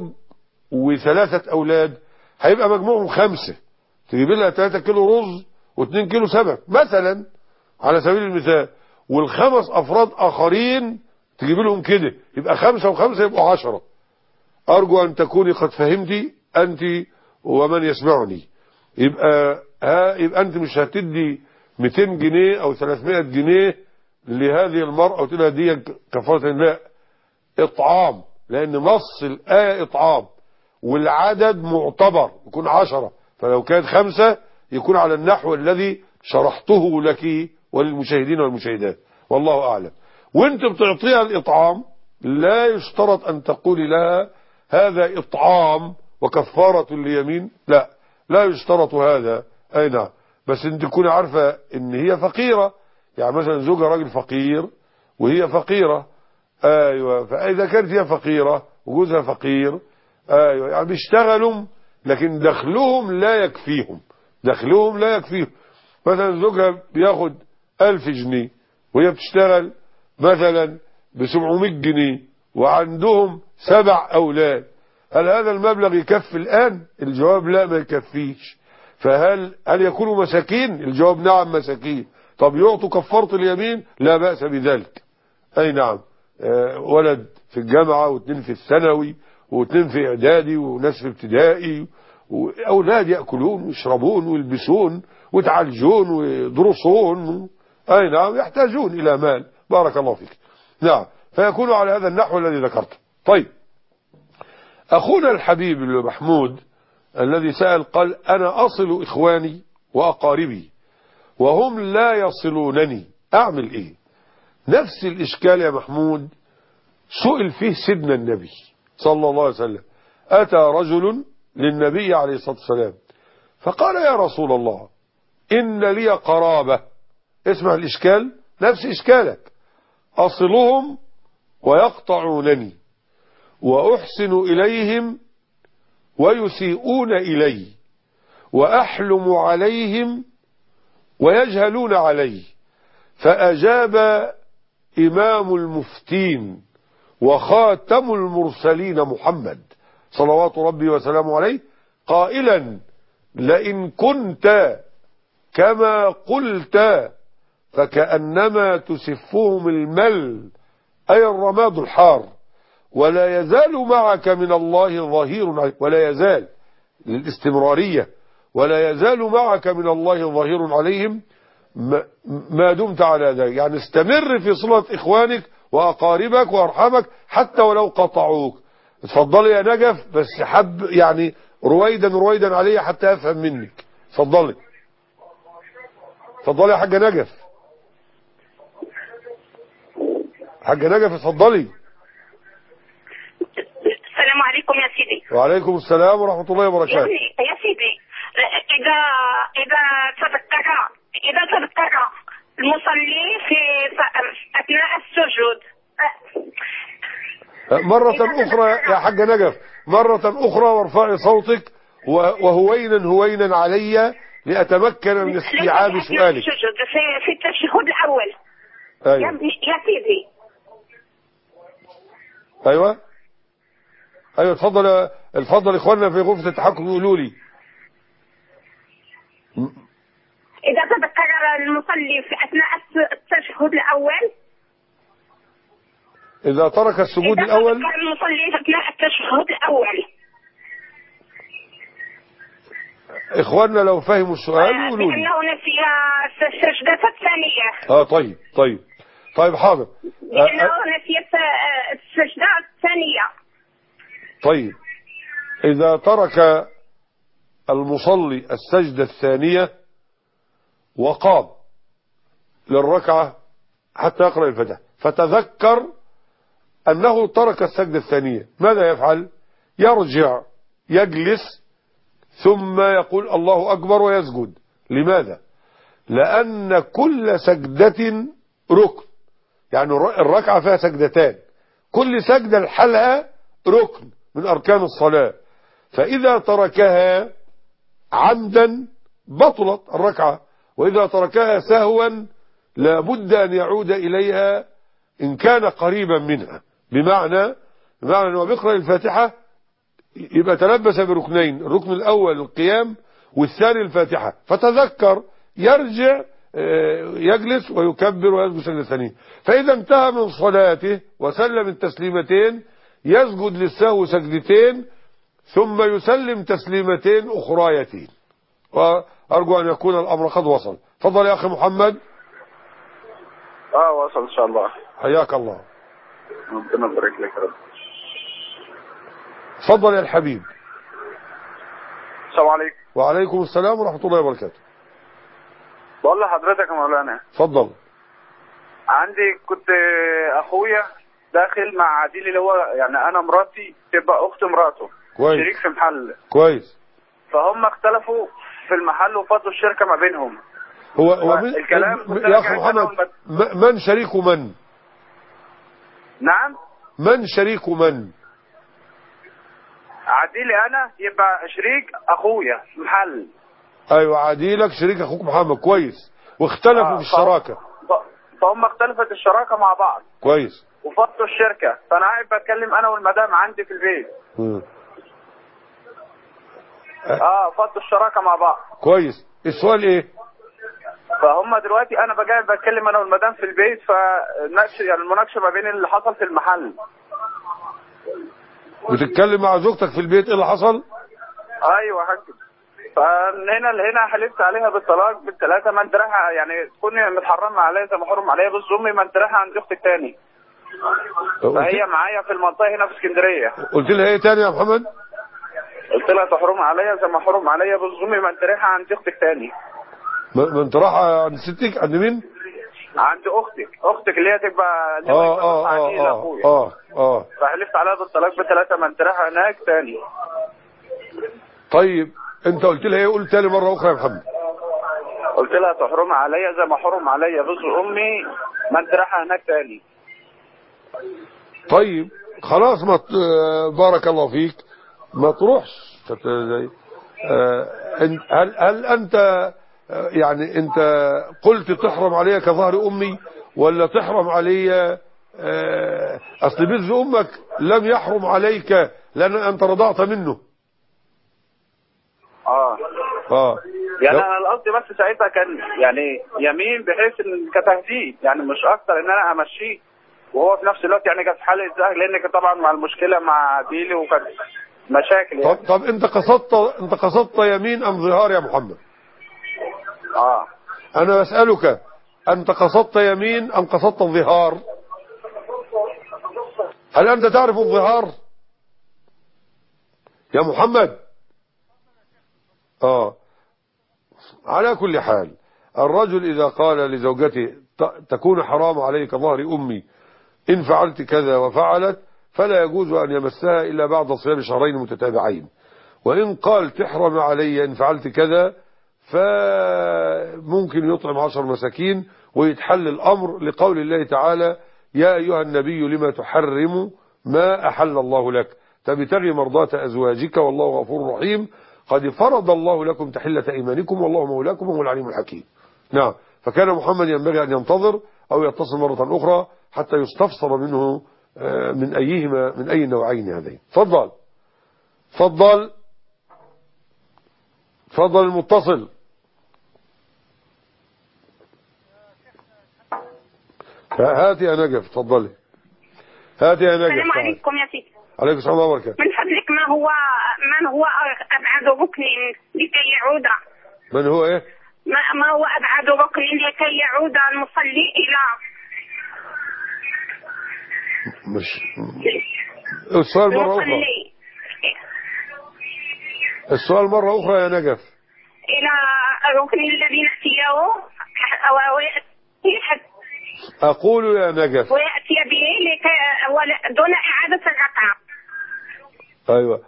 وثلاثة أولاد، هيبقى مجموعهم خمسة، تجيب لها ثلاثة كيلو رز واثنين كيلو سمك مثلا على سبيل المثال، والخمس أفراد آخرين تجيب لهم كده، يبقى خمسة وخمسة يبقوا عشرة. أرجو أن تكوني قد فهمتي أنت ومن يسمعني. يبقى ها يبقى أنت مش هتدي مئتين جنيه أو ثلاثمائة جنيه لهذه المرأة وتقول لها دي كفارة. لا، إطعام، لأن نص الآية إطعام، والعدد معتبر يكون عشرة، فلو كان خمسة يكون على النحو الذي شرحته لك وللمشاهدين والمشاهدات، والله أعلم. وانت بتعطيها الإطعام لا يشترط أن تقولي لها هذا إطعام وكفارة اليمين، لا لا يشترط هذا. أي نعم، بس انت تكوني عارفة ان هي فقيرة، يعني مثلا زوجها راجل فقير وهي فقيرة، ايوه، فاذا كانت هي فقيرة وجوزها فقير، ايوه، يعني بيشتغلوا لكن دخلهم لا يكفيهم، دخلهم لا يكفيهم. مثلا زوجها بياخد ألف جنيه وهي بتشتغل مثلا بسبعمائة جنيه وعندهم سبع أولاد، هل هذا المبلغ يكفي الآن؟ الجواب لا، ما يكفيش. فهل هل يكونوا مساكين؟ الجواب نعم مساكين. طب يعطوا كفارة اليمين؟ لا بأس بذلك. أي نعم، آه ولد في الجامعة واثنين في الثانوي واثنين في إعدادي وناس في ابتدائي، وأولاد يأكلون ويشربون ويلبسون ويتعالجون ويدرسون، أي نعم، يحتاجون إلى مال. بارك الله فيك. نعم، فيكون على هذا النحو الذي ذكرته. طيب، أخونا الحبيب محمود الذي سأل قال: أنا أصل إخواني وأقاربي وهم لا يصلونني، أعمل إيه؟ نفس الإشكال يا محمود سئل فيه سيدنا النبي صلى الله عليه وسلم. أتى رجل للنبي عليه الصلاة والسلام فقال: يا رسول الله، إن لي قرابة. اسمع الإشكال، نفس إشكالك، أصلهم ويقطعونني وأحسن إليهم ويسيئون إلي، وأحلم عليهم ويجهلون علي. فأجاب إمام المفتين وخاتم المرسلين محمد صلوات ربي وسلامه عليه قائلا: لئن كنت كما قلت فكأنما تسفهم المل، أي الرماد الحار، ولا يزال معك من الله ظهير، ولا يزال للاستمرارية، ولا يزال معك من الله ظهير عليهم ما دمت على ذلك. يعني استمر في صلة إخوانك وأقاربك وأرحامك حتى ولو قطعوك. اتفضلي يا نجف، بس حب يعني رويدا رويدا علي حتى أفهم منك. اتفضلي اتفضلي يا حاجة نجف. حاجة نجف اتفضلي. السلام عليكم يا سيدي. وعليكم السلام ورحمة الله وبركاته. يا سيدي، إذا إذا تذكر إذا تذكر المصلي في أثناء السجود مرة أخرى يا حاجة نجف، مرة أخرى وارفعي صوتك وهوينا هوينا علي لأتمكن من استيعاب سؤالك. في في التشهد الأول. أيوة. يا سيدي. أيوة أيوة اتفضل اتفضل إخواننا في غرفة التحكم يقولوا لي. إذا تذكر المصلي في أثناء التشهد الأول، إذا ترك السجود إذا الأول تذكر المصلي في أثناء التشهد الأول، إخواننا لو فهموا السؤال يقولوا لي. لأنه نسي السجدة الثانية. آه طيب طيب طيب حاضر. لأنه نسي السجدة الثانية. طيب إذا ترك المصلي السجدة الثانية وقام للركعة حتى يقرأ الفاتحة فتذكر أنه ترك السجدة الثانية، ماذا يفعل؟ يرجع يجلس ثم يقول الله أكبر ويسجد. لماذا؟ لأن كل سجدة ركن، يعني الركعة فيها سجدتان، كل سجدة لحالها ركن من أركان الصلاة، فإذا تركها عمدا بطلت الركعة، وإذا تركها سهوا لابد أن يعود إليها إن كان قريبا منها. بمعنى بمعنى أنه بيقرأ الفاتحة يبقى تلبس بركنين، الركن الأول القيام والثاني الفاتحة، فتذكر يرجع يجلس ويكبر ويسجد سجدة ثانية. فإذا انتهى من صلاته وسلم التسليمتين يسجد للسهو سجدتين ثم يسلم تسليمتين أخريتين. وأرجو أن يكون الأمر قد وصل. تفضل يا أخي محمد. اه وصل إن شاء الله. حياك الله. ربنا يبارك لك يا رب. تفضل يا الحبيب. السلام عليكم. وعليكم السلام ورحمة الله وبركاته. بقول لحضرتك يا مولانا. تفضل. عندي كنت اخويا داخل مع عديل اللي هو يعني انا مراتي تبقى اخت مراته. كويس. شريك في محل. كويس. فهم اختلفوا في المحل وفضوا الشركة ما بينهم. هو هو الكلام يا اخي محمد من شريك من؟ نعم. من شريك من؟ عديلي انا يبقى شريك اخويا محل. ايوه عديلك شريك اخوك محمد. كويس. واختلفوا آه في الشراكه. فهم اختلفت الشراكه مع بعض. كويس. وفضوا الشركه، فانا قاعد بتكلم انا والمدام عندي في البيت. م. اه فضوا الشراكه مع بعض. كويس. السؤال ايه؟ فهم دلوقتي انا قاعد بتكلم انا والمدام في البيت، فناقش يعني المناقشه ما بين اللي حصل في المحل. بتتكلم مع زوجتك في البيت ايه اللي حصل؟ ايوه حاج. فمن هنا لهنا حلفت عليها بالطلاق بالثلاثه، ما انت رايحه يعني تكوني متحرمه عليا زي ما حرم عليا بص امي، ما انت رايحه عند اختك تاني. فهي معايا في المنطقه هنا في اسكندريه. قلت لها ايه تاني يا محمد؟ قلت لها تحرم عليا زي ما حرم عليا بص امي، ما انت رايحه عند اختك تاني. ما انت رايحه عند ستك؟ عند مين؟ عند اختك اختك اللي هي تبقى اللي هو اه اه اه اه اه اه فحلفت عليها بالطلاق بثلاثه، ما انت رايحه هناك تاني. طيب انت قلت لها ايه؟ قول تاني مره اخرى يا محمد. قلت لها تحرم عليا زي ما حرم عليا بص امي، ما انت رايحه هناك تاني. طيب خلاص ما بارك الله فيك ما تروحش. هل هل أنت يعني أنت قلت تحرم علي كظهر أمي ولا تحرم علي أصل بذ أمك لم يحرم عليك لأن أنت رضعت منه. اه اه يعني انا القصد بس ساعتها كان يعني يمين بحيث ان كتهديد يعني مش اكتر ان انا امشيه، وهو في نفس الوقت يعني كانت حاله زهق لان كان طبعا مع المشكله مع ديلي وكانت مشاكل يعني. طب, طب انت قصدت انت قصدت يمين ام ظهار يا محمد؟ اه انا بسألك انت قصدت يمين ام قصدت الظهار؟ هل انت تعرف الظهار يا محمد؟ اه على كل حال الرجل اذا قال لزوجته تكون حرام عليك ظهر امي ان فعلت كذا وفعلت فلا يجوز ان يمسها الا بعد صيام شهرين متتابعين، وان قال تحرم علي ان فعلت كذا فممكن يطعم عشر مساكين ويتحل الامر لقول الله تعالى يا ايها النبي لما تحرم ما احل الله لك تبتغي مرضات ازواجك والله غفور رحيم قد فرض الله لكم تحلة ايمانكم والله مولاكم وهو العليم الحكيم. نعم، فكان محمد ينبغي ان ينتظر او يتصل مرة اخرى حتى يستفسر منه من ايهما من اي النوعين هذين. تفضل تفضل تفضل المتصل. هاتي يا نجف، تفضلي هاتي يا نجف. السلام عليكم يا سيدي. عليكم السلام ورحمة الله وبركاته. من فضلك ما هو من هو أبعد ركن لكي يعود من هو ايه؟ ما, ما هو أبعد ركن لكي يعود المصلي إلى مش السؤال مرة أخرى السؤال مرة أخرى يا نجف. إلى الركن الذي نسيه أو يأتي أقول يا نجف ويأتي به لكي دون إعادة الركعة. أيوة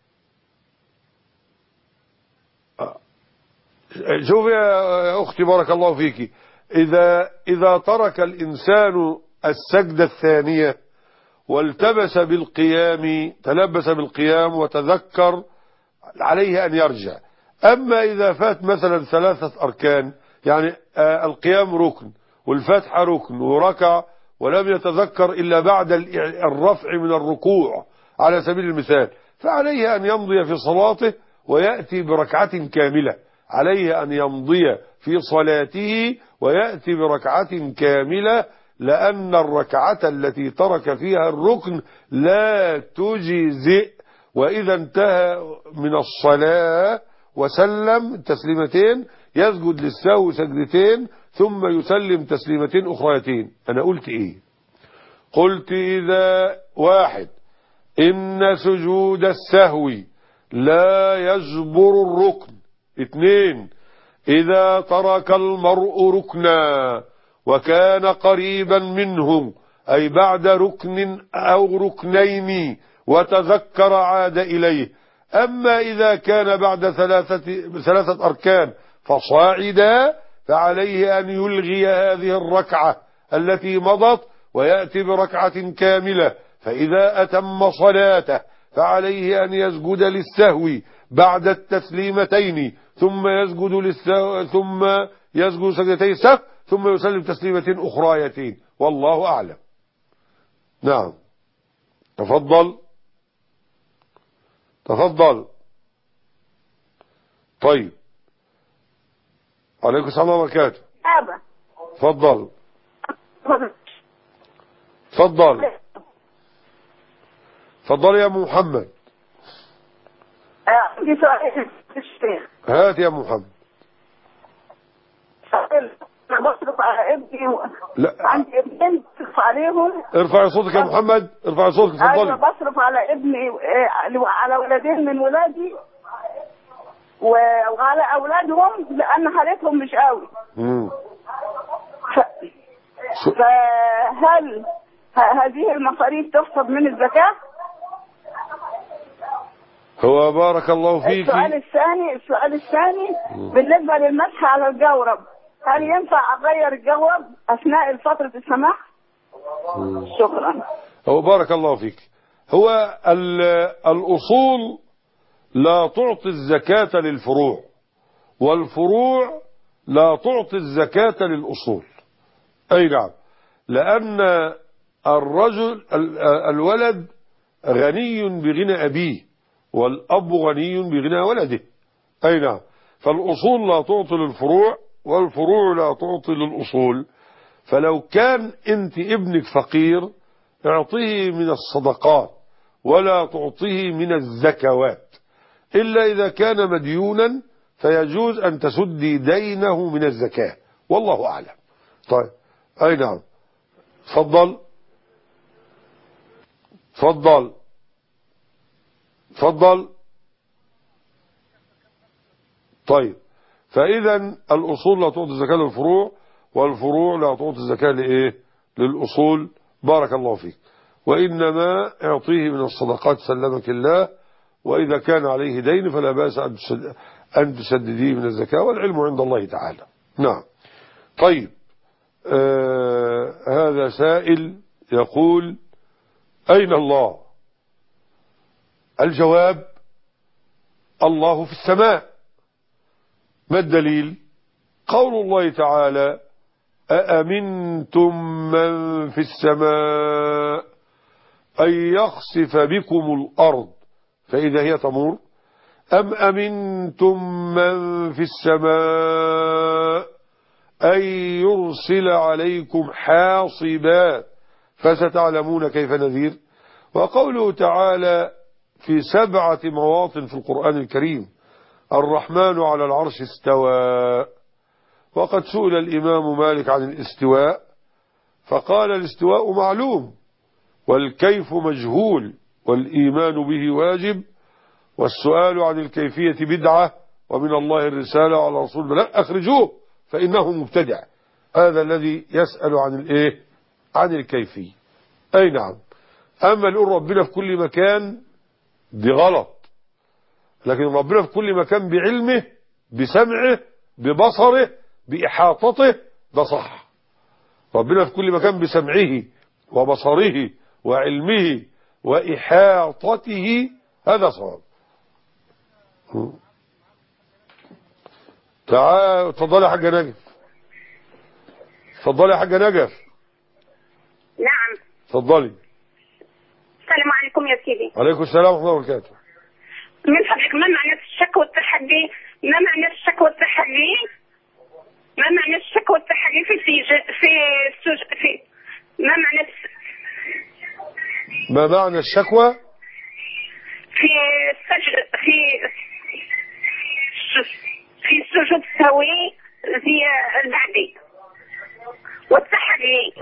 شوف يا أختي بارك الله فيك، إذا إذا ترك الإنسان السجدة الثانية والتبس بالقيام تلبس بالقيام وتذكر عليه أن يرجع. أما إذا فات مثلا ثلاثة أركان يعني آه القيام ركن والفتحة ركن وركع ولم يتذكر إلا بعد الرفع من الركوع على سبيل المثال، فعليه أن يمضي في صلاته ويأتي بركعة كاملة. عليه أن يمضي في صلاته ويأتي بركعة كاملة لأن الركعة التي ترك فيها الركن لا تجزئ. وإذا انتهى من الصلاة وسلم تسليمتين يسجد للسهو سجدتين ثم يسلم تسليمتين أخريتين. أنا قلت إيه؟ قلت إذا واحد إن سجود السهو لا يجبر الركن. اثنين إذا ترك المرء ركنا وكان قريبا منه أي بعد ركن أو ركنين وتذكر عاد إليه. أما إذا كان بعد ثلاثة, ثلاثة أركان فصاعدا فعليه أن يلغي هذه الركعة التي مضت ويأتي بركعة كاملة. فإذا أتم صلاته فعليه أن يسجد للسهو بعد التسليمتين ثم يسجد للسهو ثم يسجد سجدتي سهو ثم يسلم تسليمتين أخريتين والله أعلم. نعم تفضل تفضل. طيب عليكم السلام وبركاته. أبا تفضل تفضل تفضل يا محمد. عندي سؤال الشيخ. هات يا محمد. أنا بصرف على ابني و... لا عندي ابنين بصرف عليهم. ارفع صوتك يا محمد ارفع صوتك تفضلي. أيوة بصرف على ابني على ولدين من ولادي وعلى أولادهم لأن حالتهم مش قوي. امم ف... فهل هذه المصاريف تحسب من الزكاة؟ هو بارك الله فيك. السؤال الثاني السؤال الثاني بالنسبة للمسح على الجورب هل ينفع أغير الجورب أثناء فترة السماح؟ شكرا. هو بارك الله فيك. هو الأصول لا تعطي الزكاة للفروع، والفروع لا تعطي الزكاة للأصول. أي نعم، لأن الرجل الولد غني بغنى أبيه، والأب غني بغنى ولده. أي نعم، فالأصول لا تعطي للفروع، والفروع لا تعطي للأصول. فلو كان أنت ابنك فقير اعطيه من الصدقات ولا تعطيه من الزكوات، إلا إذا كان مديونا فيجوز أن تسدي دينه من الزكاة، والله أعلم. طيب، أي نعم، تفضل تفضل تفضل. طيب، فإذا الأصول لا تعطي الزكاة للفروع، والفروع لا تعطي الزكاة لإيه؟ للأصول. بارك الله فيك. وإنما اعطيه من الصدقات سلمك الله، وإذا كان عليه دين فلا بأس أن تسدديه من الزكاة، والعلم عند الله تعالى. نعم. طيب، آه هذا سائل يقول: أين الله؟ الجواب: الله في السماء. ما الدليل؟ قول الله تعالى: أأمنتم من في السماء أن يخسف بكم الأرض فإذا هي تمور، أم أمنتم من في السماء أن يرسل عليكم حاصبا فستعلمون كيف نذير. وقوله تعالى في سبعة مواطن في القرآن الكريم: الرحمن على العرش استوى. وقد سئل الإمام مالك عن الاستواء فقال: الاستواء معلوم، والكيف مجهول، والإيمان به واجب، والسؤال عن الكيفية بدعة، ومن الله الرسالة على رسول بلغ أخرجوه فإنه مبتدع. هذا الذي يسأل عن الإيه؟ عن الكيفية. أي نعم. أما نقول ربنا في كل مكان دي غلط، لكن ربنا في كل مكان بعلمه، بسمعه، ببصره، بإحاطته، ده صح. ربنا في كل مكان بسمعه وبصره وعلمه وإحاطته، هذا صواب. تعال اتفضلي يا حاجة نجف. اتفضلي يا حاجة نجف. نعم. اتفضلي. السلام عليكم يا سيدي. عليكم السلام ورحمة الله وبركاته. من فضلك، ما معنى الشك والتحدي؟ ما معنى الشك والتحدي؟ ما معنى الشك والتحدي في السج... في السج... في ما معنى الس... ما معنى الشكوى؟ في السجد في في السجود السوي في البعدي والتحدي.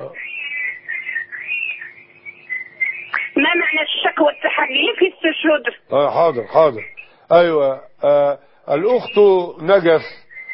ما معنى الشك والتحدي في السجود؟ اه حاضر حاضر. ايوه. آه الاخت نجف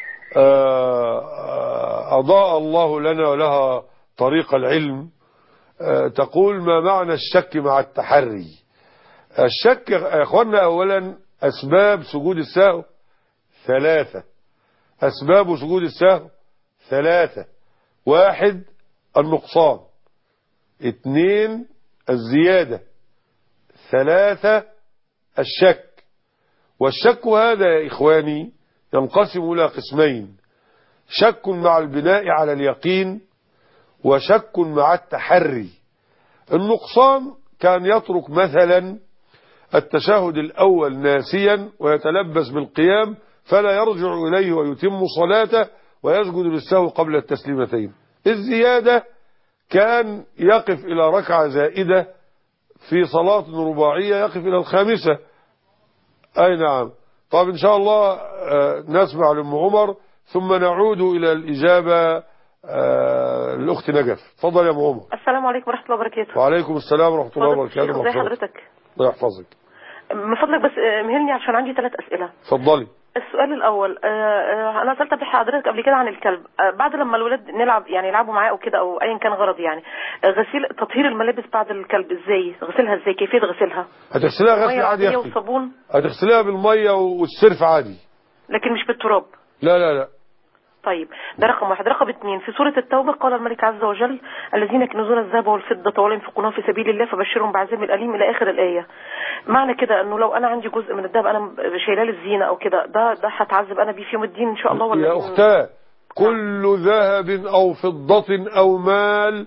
آه اضاء الله لنا ولها طريق العلم. آه تقول: ما معنى الشك مع التحري؟ الشك يا اخوانا، اولا اسباب سجود السهو ثلاثة. اسباب سجود السهو ثلاثة: واحد النقصان، اثنين الزيادة، ثلاثة الشك. والشك هذا يا إخواني ينقسم إلى قسمين: شك مع البناء على اليقين، وشك مع التحري. النقصان كان يترك مثلا التشهد الأول ناسيا ويتلبس بالقيام فلا يرجع إليه ويتم صلاته ويسجد للسهو قبل التسليمتين. الزيادة كان يقف إلى ركعة زائدة في صلاة رباعية، يقف إلى الخامسة. أي نعم. طيب إن شاء الله نسمع لأم عمر ثم نعود إلى الإجابة الأخت نجف. تفضل يا أم عمر. السلام عليكم ورحمة الله وبركاته. وعليكم السلام ورحمة الله وبركاته. ازي حضرتك؟ الله يحفظك. من فضلك بس مهلني عشان عندي ثلاث أسئلة. تفضلي. السؤال الأول، أنا سألت بحضرتك قبل كده عن الكلب، بعد لما الولاد نلعب يعني يلعبوا معاه أو كده أو أيا كان غرض، يعني غسيل تطهير الملابس بعد الكلب إزاي؟ غسلها إزاي؟ كيفية غسلها؟ هتغسلها غسل عادي يا أختي. وصابون؟ هتغسلها بالمية والسرف عادي، لكن مش بالتراب. لا لا لا طيب ده رقم واحد. رقم اثنين، في سورة التوبة قال الملك عز وجل الذين يكنزون الذهب والفضة ولا ينفقونها في سبيل الله فبشرهم بعذاب أليم إلى آخر الآية. معنى كده انه لو انا عندي جزء من الذهب انا شايلاه للزينة او كده، ده ده هتعذب انا بيه في يوم الدين ان شاء الله ولا؟ يا اختاه كل ذهب او فضة او مال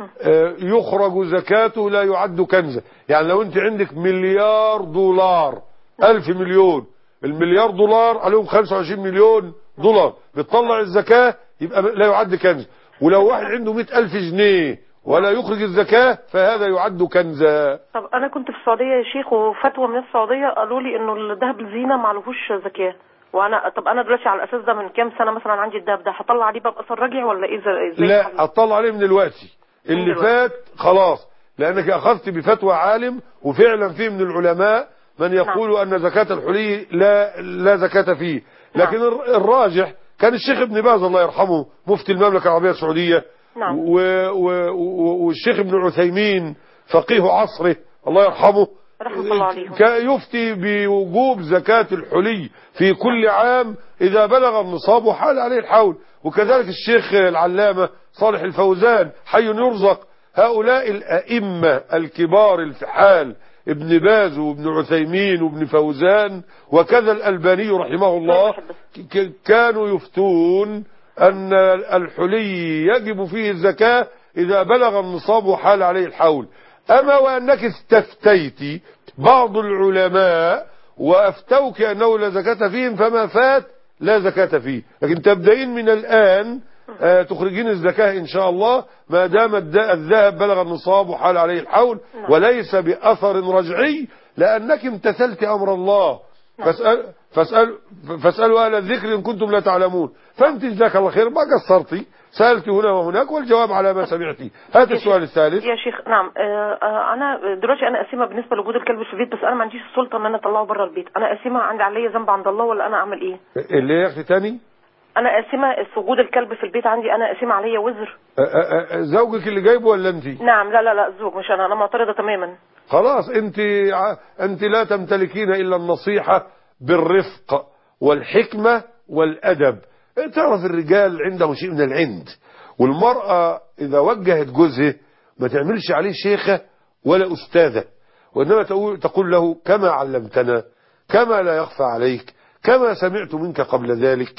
يخرج زكاته لا يعد كنزا. يعني لو انت عندك مليار دولار الف مليون، المليار دولار عليهم خمسة وعشرين مليون دولار، بتطلع الزكاة يبقى لا يعد كنز. ولو واحد عنده مئة الف جنيه ولا يخرج الزكاة فهذا يعد كنزا. طب انا كنت في السعودية يا شيخ وفتوى من السعودية قالوا لي انه الذهب الزينة ما عليهوش زكاة، وانا طب انا دلوقتي على الاساس ده من كام سنة مثلا عندي الذهب ده هطلع عليه بقى اثر راجع ولا ايه؟ زي لا هتطلع عليه من دلوقتي، اللي دلوقتي. فات خلاص، لانك اخذت بفتوى عالم، وفعلا فيه من العلماء من يقول نعم. ان زكاة الحلي لا لا زكاة فيه، لكن نعم. الراجح كان الشيخ ابن باز الله يرحمه مفتي المملكة العربية السعودية نعم. و و و والشيخ ابن عثيمين فقيه عصره الله يرحمه رحمة الله عليهم يفتي بوجوب زكاة الحلي في كل عام إذا بلغ النصاب وحال عليه الحول. وكذلك الشيخ العلامة صالح الفوزان حي يرزق. هؤلاء الأئمة الكبار الفحال ابن باز وابن عثيمين وابن فوزان وكذا الألباني رحمه الله كانوا يفتون أن الحلي يجب فيه الزكاة إذا بلغ النصاب وحال عليه الحول. أما وأنك استفتيت بعض العلماء وأفتوك أنه لا زكاة فيهم فما فات لا زكاة فيه، لكن تبدأين من الآن آه تخرجين الزكاة إن شاء الله ما دام الذهب بلغ النصاب وحال عليه الحول وليس بأثر رجعي، لأنك امتثلت أمر الله. فاسأل فاسأل فاسألوا أهل الذكر إن كنتم لا تعلمون. فأنت جزاك الله خير ما قصرتي، سألت هنا وهناك والجواب على ما سمعتي. هذا السؤال الثالث يا شيخ. نعم آه أنا دلوقتي أنا أسيمة بالنسبة لوجود الكلب في البيت، بس أنا ما عنديش السلطة إن أنا أطلعه بره البيت. أنا أسيمة عندي عليا ذنب عند الله ولا أنا أعمل إيه؟ اللي يا أختي تاني؟ أنا أسيمة وجود الكلب في البيت عندي، أنا أسيمة عليا وزر. زوجك اللي جايبه ولا أنت؟ نعم لا لا لا الزوج مش أنا، أنا معترضة تماما. خلاص أنت أنت لا تمتلكين إلا النصيحة بالرفق والحكمة والأدب. تعرف الرجال عنده شيء من العند، والمرأة إذا وجهت جوزها ما تعملش عليه شيخة ولا أستاذة، وإنما تقول له كما علمتنا، كما لا يخفى عليك، كما سمعت منك قبل ذلك.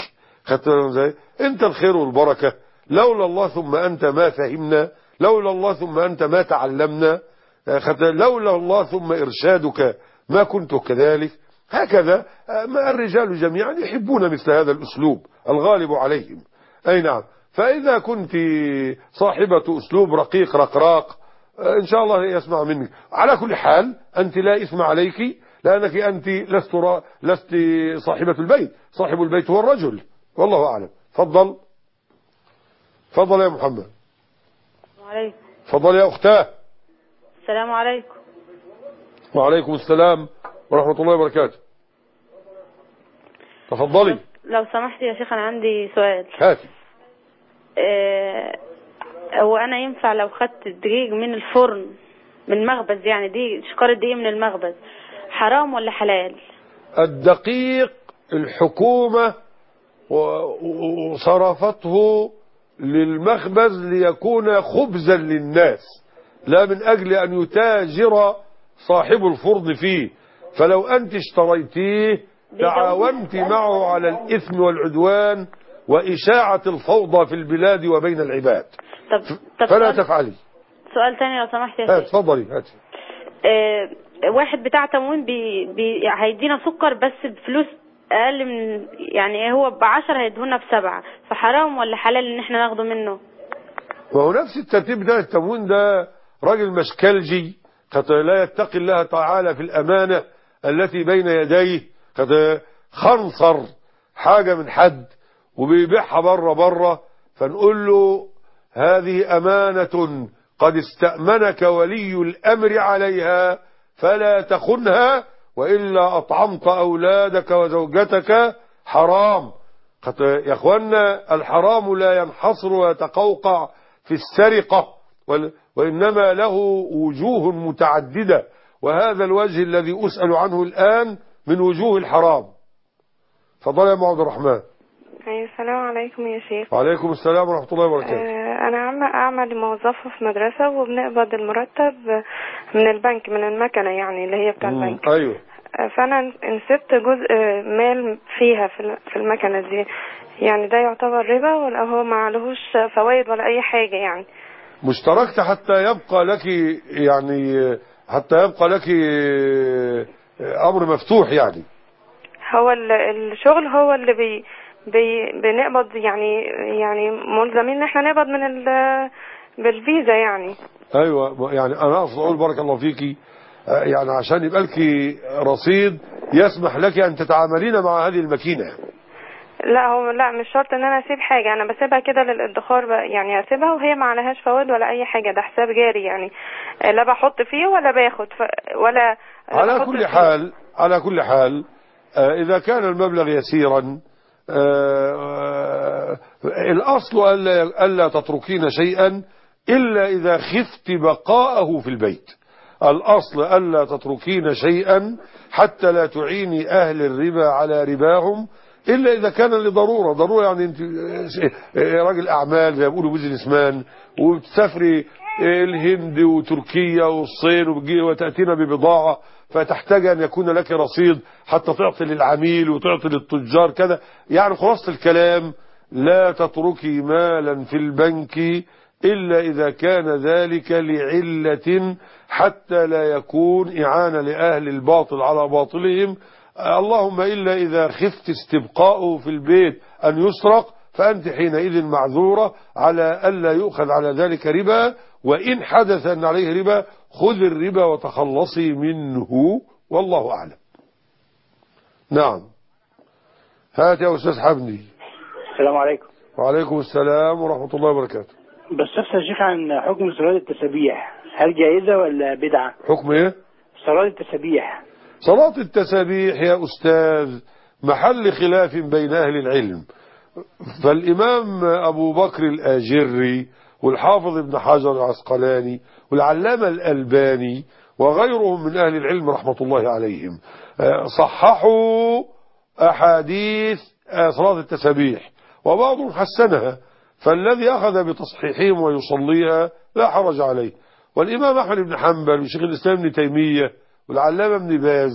أنت الخير والبركة، لولا الله ثم أنت ما فهمنا، لولا الله ثم أنت ما تعلمنا، لولا الله ثم إرشادك ما كنت كذلك. هكذا ما الرجال جميعا يحبون مثل هذا الأسلوب الغالب عليهم. أي نعم. فإذا كنت صاحبة أسلوب رقيق رقراق إن شاء الله يسمع منك. على كل حال أنت لا إثم عليك، لأنك أنت لست, را... لست صاحبة البيت، صاحب البيت هو الرجل، والله أعلم. فضل فضل يا محمد. وعليكم. فضل يا أختاه. السلام عليكم. وعليكم السلام ورحمة الله وبركاته. تفضلي. لو سمحت يا شيخ أنا عندي سؤال. هاتي. اه هو أنا ينفع لو خدت الدقيق من الفرن من مخبز، يعني دي شكارة دقيق من المخبز، حرام ولا حلال؟ الدقيق الحكومة وصرفته للمخبز ليكون خبزا للناس، لا من أجل أن يتاجر صاحب الفرن فيه. فلو أنت اشتريتيه تعاونت معه على الإثم والعدوان وإشاعة الفوضى في البلاد وبين العباد. طب طب فلا سؤال تفعلي. سؤال تاني لو سمحت يا شيخ. اتفضلي. هاتي. اه واحد بتاع تموين بي بي هيدينا سكر بس بفلوس اقل من، يعني هو بعشر هيدهولنا بسبعة، فحرام ولا حلال ان احنا ناخده منه؟ وهو نفس الترتيب بتاع التموين ده راجل مشكلجي قد لا يتقي الله تعالى في الأمانة التي بين يديه، قد خنصر حاجة من حد وبيبيعها بره بره، فنقول له هذه أمانة قد استأمنك ولي الأمر عليها فلا تخنها، وإلا أطعمت أولادك وزوجتك حرام. يا أخوانا الحرام لا ينحصر ويتقوقع في السرقة، وإنما له وجوه متعددة، وهذا الوجه الذي أسأل عنه الآن من وجوه الحرام. فضل يا عبد الرحمن. أيوة السلام عليكم يا شيخ. وعليكم السلام ورحمة الله وبركاته. آه أنا عم أعمل موظفة في مدرسة وبنقبض المرتب من البنك، من المكنة يعني اللي هي بتاع البنك. أيوة. آه فأنا نسبت جزء مال فيها في المكنة دي، يعني ده يعتبر ربا ولا هو ما عليهوش فوائد ولا أي حاجة؟ يعني مشتركت حتى يبقى لك، يعني حتى يبقى لك أمر مفتوح يعني. هو الشغل هو اللي بي بي بنقبض، يعني يعني ملزمين ان احنا نقبض من ال بالفيزا يعني. ايوه يعني انا اقصد اقول بارك الله فيكي، يعني عشان يبقى لك رصيد يسمح لك ان تتعاملين مع هذه الماكينه. لا هو لا مش شرط ان انا اسيب حاجه، انا بسيبها كده للادخار يعني، اسيبها وهي ما عليهاش فوائد ولا اي حاجه، ده حساب جاري يعني، لا بحط فيه ولا باخد ولا على كل حال. على كل حال إذا كان المبلغ يسيرا الأصل ألا, ألا تتركين شيئا إلا إذا خفت بقاءه في البيت. الأصل ألا تتركين شيئا حتى لا تعيني أهل الربا على رباهم إلا إذا كان لضرورة. ضرورة يعني أنت راجل أعمال زي ما بيقولوا بيزنس مان وبتسافري الهند وتركيا والصين وتأتينا ببضاعة، فتحتاج أن يكون لك رصيد حتى تعطي للعميل وتعطي للتجار كذا. يعني خلاصة الكلام لا تتركي مالا في البنك إلا إذا كان ذلك لعلة حتى لا يكون إعانة لأهل الباطل على باطلهم. اللهم إلا إذا خفت استبقاؤه في البيت أن يسرق، فأنت حينئذ معذورة على ألا يؤخذ على ذلك ربا، وإن حدث أن عليه ربا خذ الربا وتخلصي منه، والله أعلم. نعم. هات يا أستاذ حمدي. السلام عليكم. وعليكم السلام ورحمة الله وبركاته. بس أفسر يا شيخ عن حكم صلاة التسابيح، هل جائزة ولا بدعة؟ حكم إيه؟ صلاة التسابيح. صلاة التسابيح يا أستاذ محل خلاف بين أهل العلم، فالإمام أبو بكر الآجري والحافظ ابن حجر العسقلاني والعلامة الألباني وغيرهم من أهل العلم رحمة الله عليهم صححوا أحاديث صلاة التسابيح، وبعضهم حسنها، فالذي أخذ بتصحيحهم ويصليها لا حرج عليه. والإمام أحمد بن حنبل وشيخ الإسلام ابن تيمية والعلامة ابن باز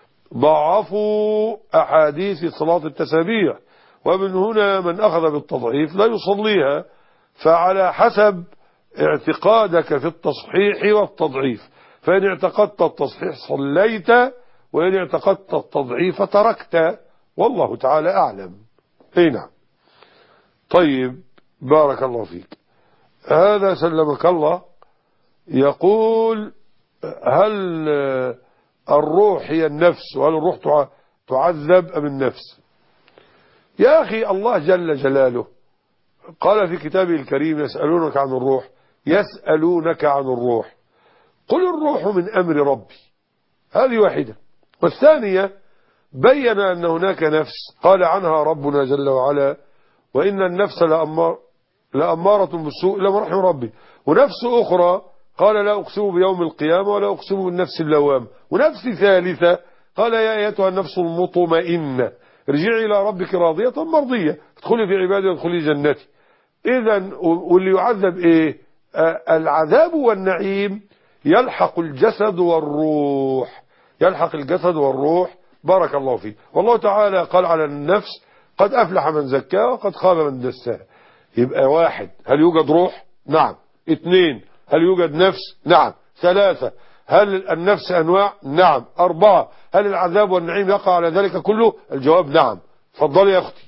ضعفوا أحاديث صلاة التسابيح، ومن هنا من أخذ بالتضعيف لا يصليها. فعلى حسب اعتقادك في التصحيح والتضعيف، فإن اعتقدت التصحيح صليت، وإن اعتقدت التضعيف تركت، والله تعالى أعلم. اي نعم. طيب بارك الله فيك. هذا سلمك الله يقول هل الروح هي النفس، وهل الروح تعذب أم النفس؟ يا أخي الله جل جلاله قال في كتابه الكريم يسألونك عن الروح، يسألونك عن الروح قل الروح من أمر ربي، هذه واحدة. والثانية بين أن هناك نفس قال عنها ربنا جل وعلا وإن النفس لأمار لأمارة بالسوء إلا ما رحم ربي، ونفس أخرى قال لا أقسم بيوم القيامة ولا أقسم بالنفس اللوامة، ونفس ثالثة قال يا أيتها النفس المطمئنة ارجعي إلى ربك راضية مرضية ادخلي في عبادي وادخلي جنتي. إذن واللي يعذب إيه؟ آه العذاب والنعيم يلحق الجسد والروح، يلحق الجسد والروح. بارك الله فيه. والله تعالى قال على النفس قد أفلح من زكاها وقد خاب من دساها. يبقى واحد، هل يوجد روح؟ نعم. اثنين، هل يوجد نفس؟ نعم. ثلاثة، هل النفس أنواع؟ نعم. أربعة، هل العذاب والنعيم يقع على ذلك كله؟ الجواب نعم. تفضلي يا أختي.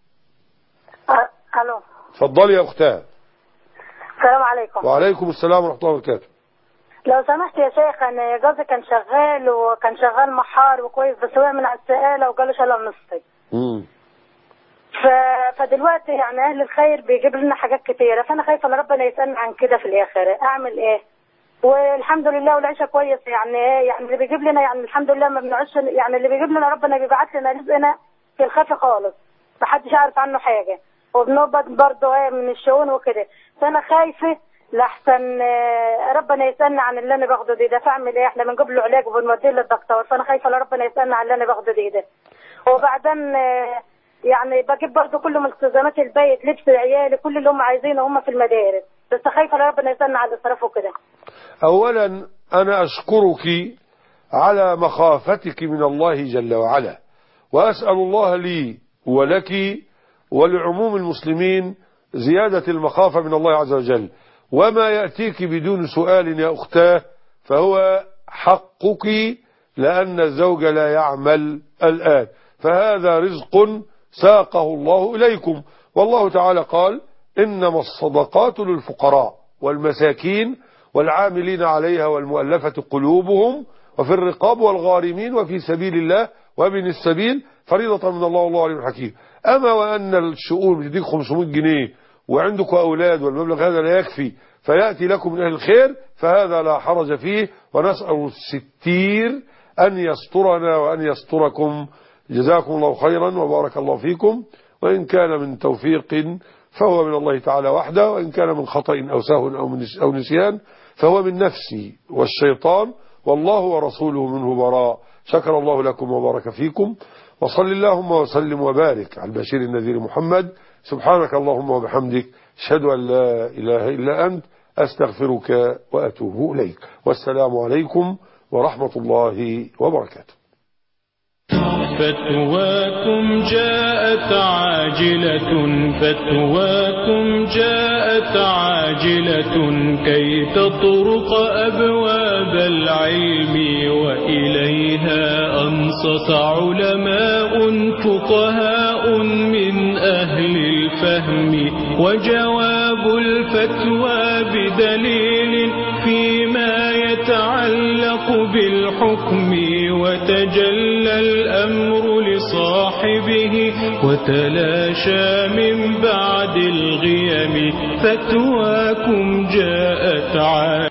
ألو. تفضلي يا أختها. السلام عليكم. وعليكم السلام ورحمة الله وبركاته. لو سمحت يا شيخ، أنا جوزي كان شغال وكان شغال محار وكويس، بس وقع من على السقالة وقالوا شال النصي. امم ف... فدلوقتي يعني أهل الخير بيجيب لنا حاجات كتيرة، فأنا خايفة ان ربنا يسألني عن كده في الآخر، أعمل إيه؟ والحمد لله والعيشة كويس يعني ايه، يعني اللي بيجيب لنا يعني الحمد لله ما بنعيش، يعني اللي بيجيب لنا ربنا بيبعت لنا رزقنا في الخفي خالص، محدش عارف عنه حاجة، وبنقبض برضه ايه من الشؤون وكده. فأنا خايفة لحسن ربنا يسألنا عن اللي انا باخده دي ده، فاعمل ايه؟ احنا بنجيب له علاج وبنوديه للدكتور، فانا خايفه ربنا يسألنا عن اللي انا باخده دي ده. وبعدين يعني بجيب برضه كل ملتزمات البيت، لبس العيال، كل اللي هم عايزينه هم في المدارس، بس خايفه ربنا يسلنا على الاسراف وكده. اولا انا اشكرك على مخافتك من الله جل وعلا، واسال الله لي ولك ولعموم المسلمين زيادة المخافة من الله عز وجل. وما يأتيك بدون سؤال يا أختاه فهو حقك، لأن الزوج لا يعمل الآن، فهذا رزق ساقه الله إليكم. والله تعالى قال إنما الصدقات للفقراء والمساكين والعاملين عليها والمؤلفة قلوبهم وفي الرقاب والغارمين وفي سبيل الله وابن السبيل فريضة من الله والله عليم حكيم. أما وأن الشؤون بتديك خمسمائة جنيه وعندك أولاد والمبلغ هذا لا يكفي فيأتي لكم من أهل الخير فهذا لا حرج فيه، ونسأل الستير أن يسترنا وأن يستركم. جزاكم الله خيرا وبارك الله فيكم. وإن كان من توفيق فهو من الله تعالى وحده، وإن كان من خطأ أو سهو أو نسيان فهو من نفسي والشيطان، والله ورسوله منه براء. شكر الله لكم وبارك فيكم، وصل اللهم وسلم وبارك على البشير النذير محمد. سبحانك اللهم وبحمدك، أشهد أن لا إله إلا أنت، أستغفرك وأتوب إليك. والسلام عليكم ورحمة الله وبركاته. فتواكم جاءت عاجلة فتواكم جاءت عاجلة كي تطرق أبواب العلم وإليها أنصت علماء فقهاء من أهل الفهم، وجواب الفتوى بدليل فيما يتعلق بالحكم، وتجلى الأمر لصاحبه وتلاشى من بعد الغيم. فتواكم جاءت عاجلة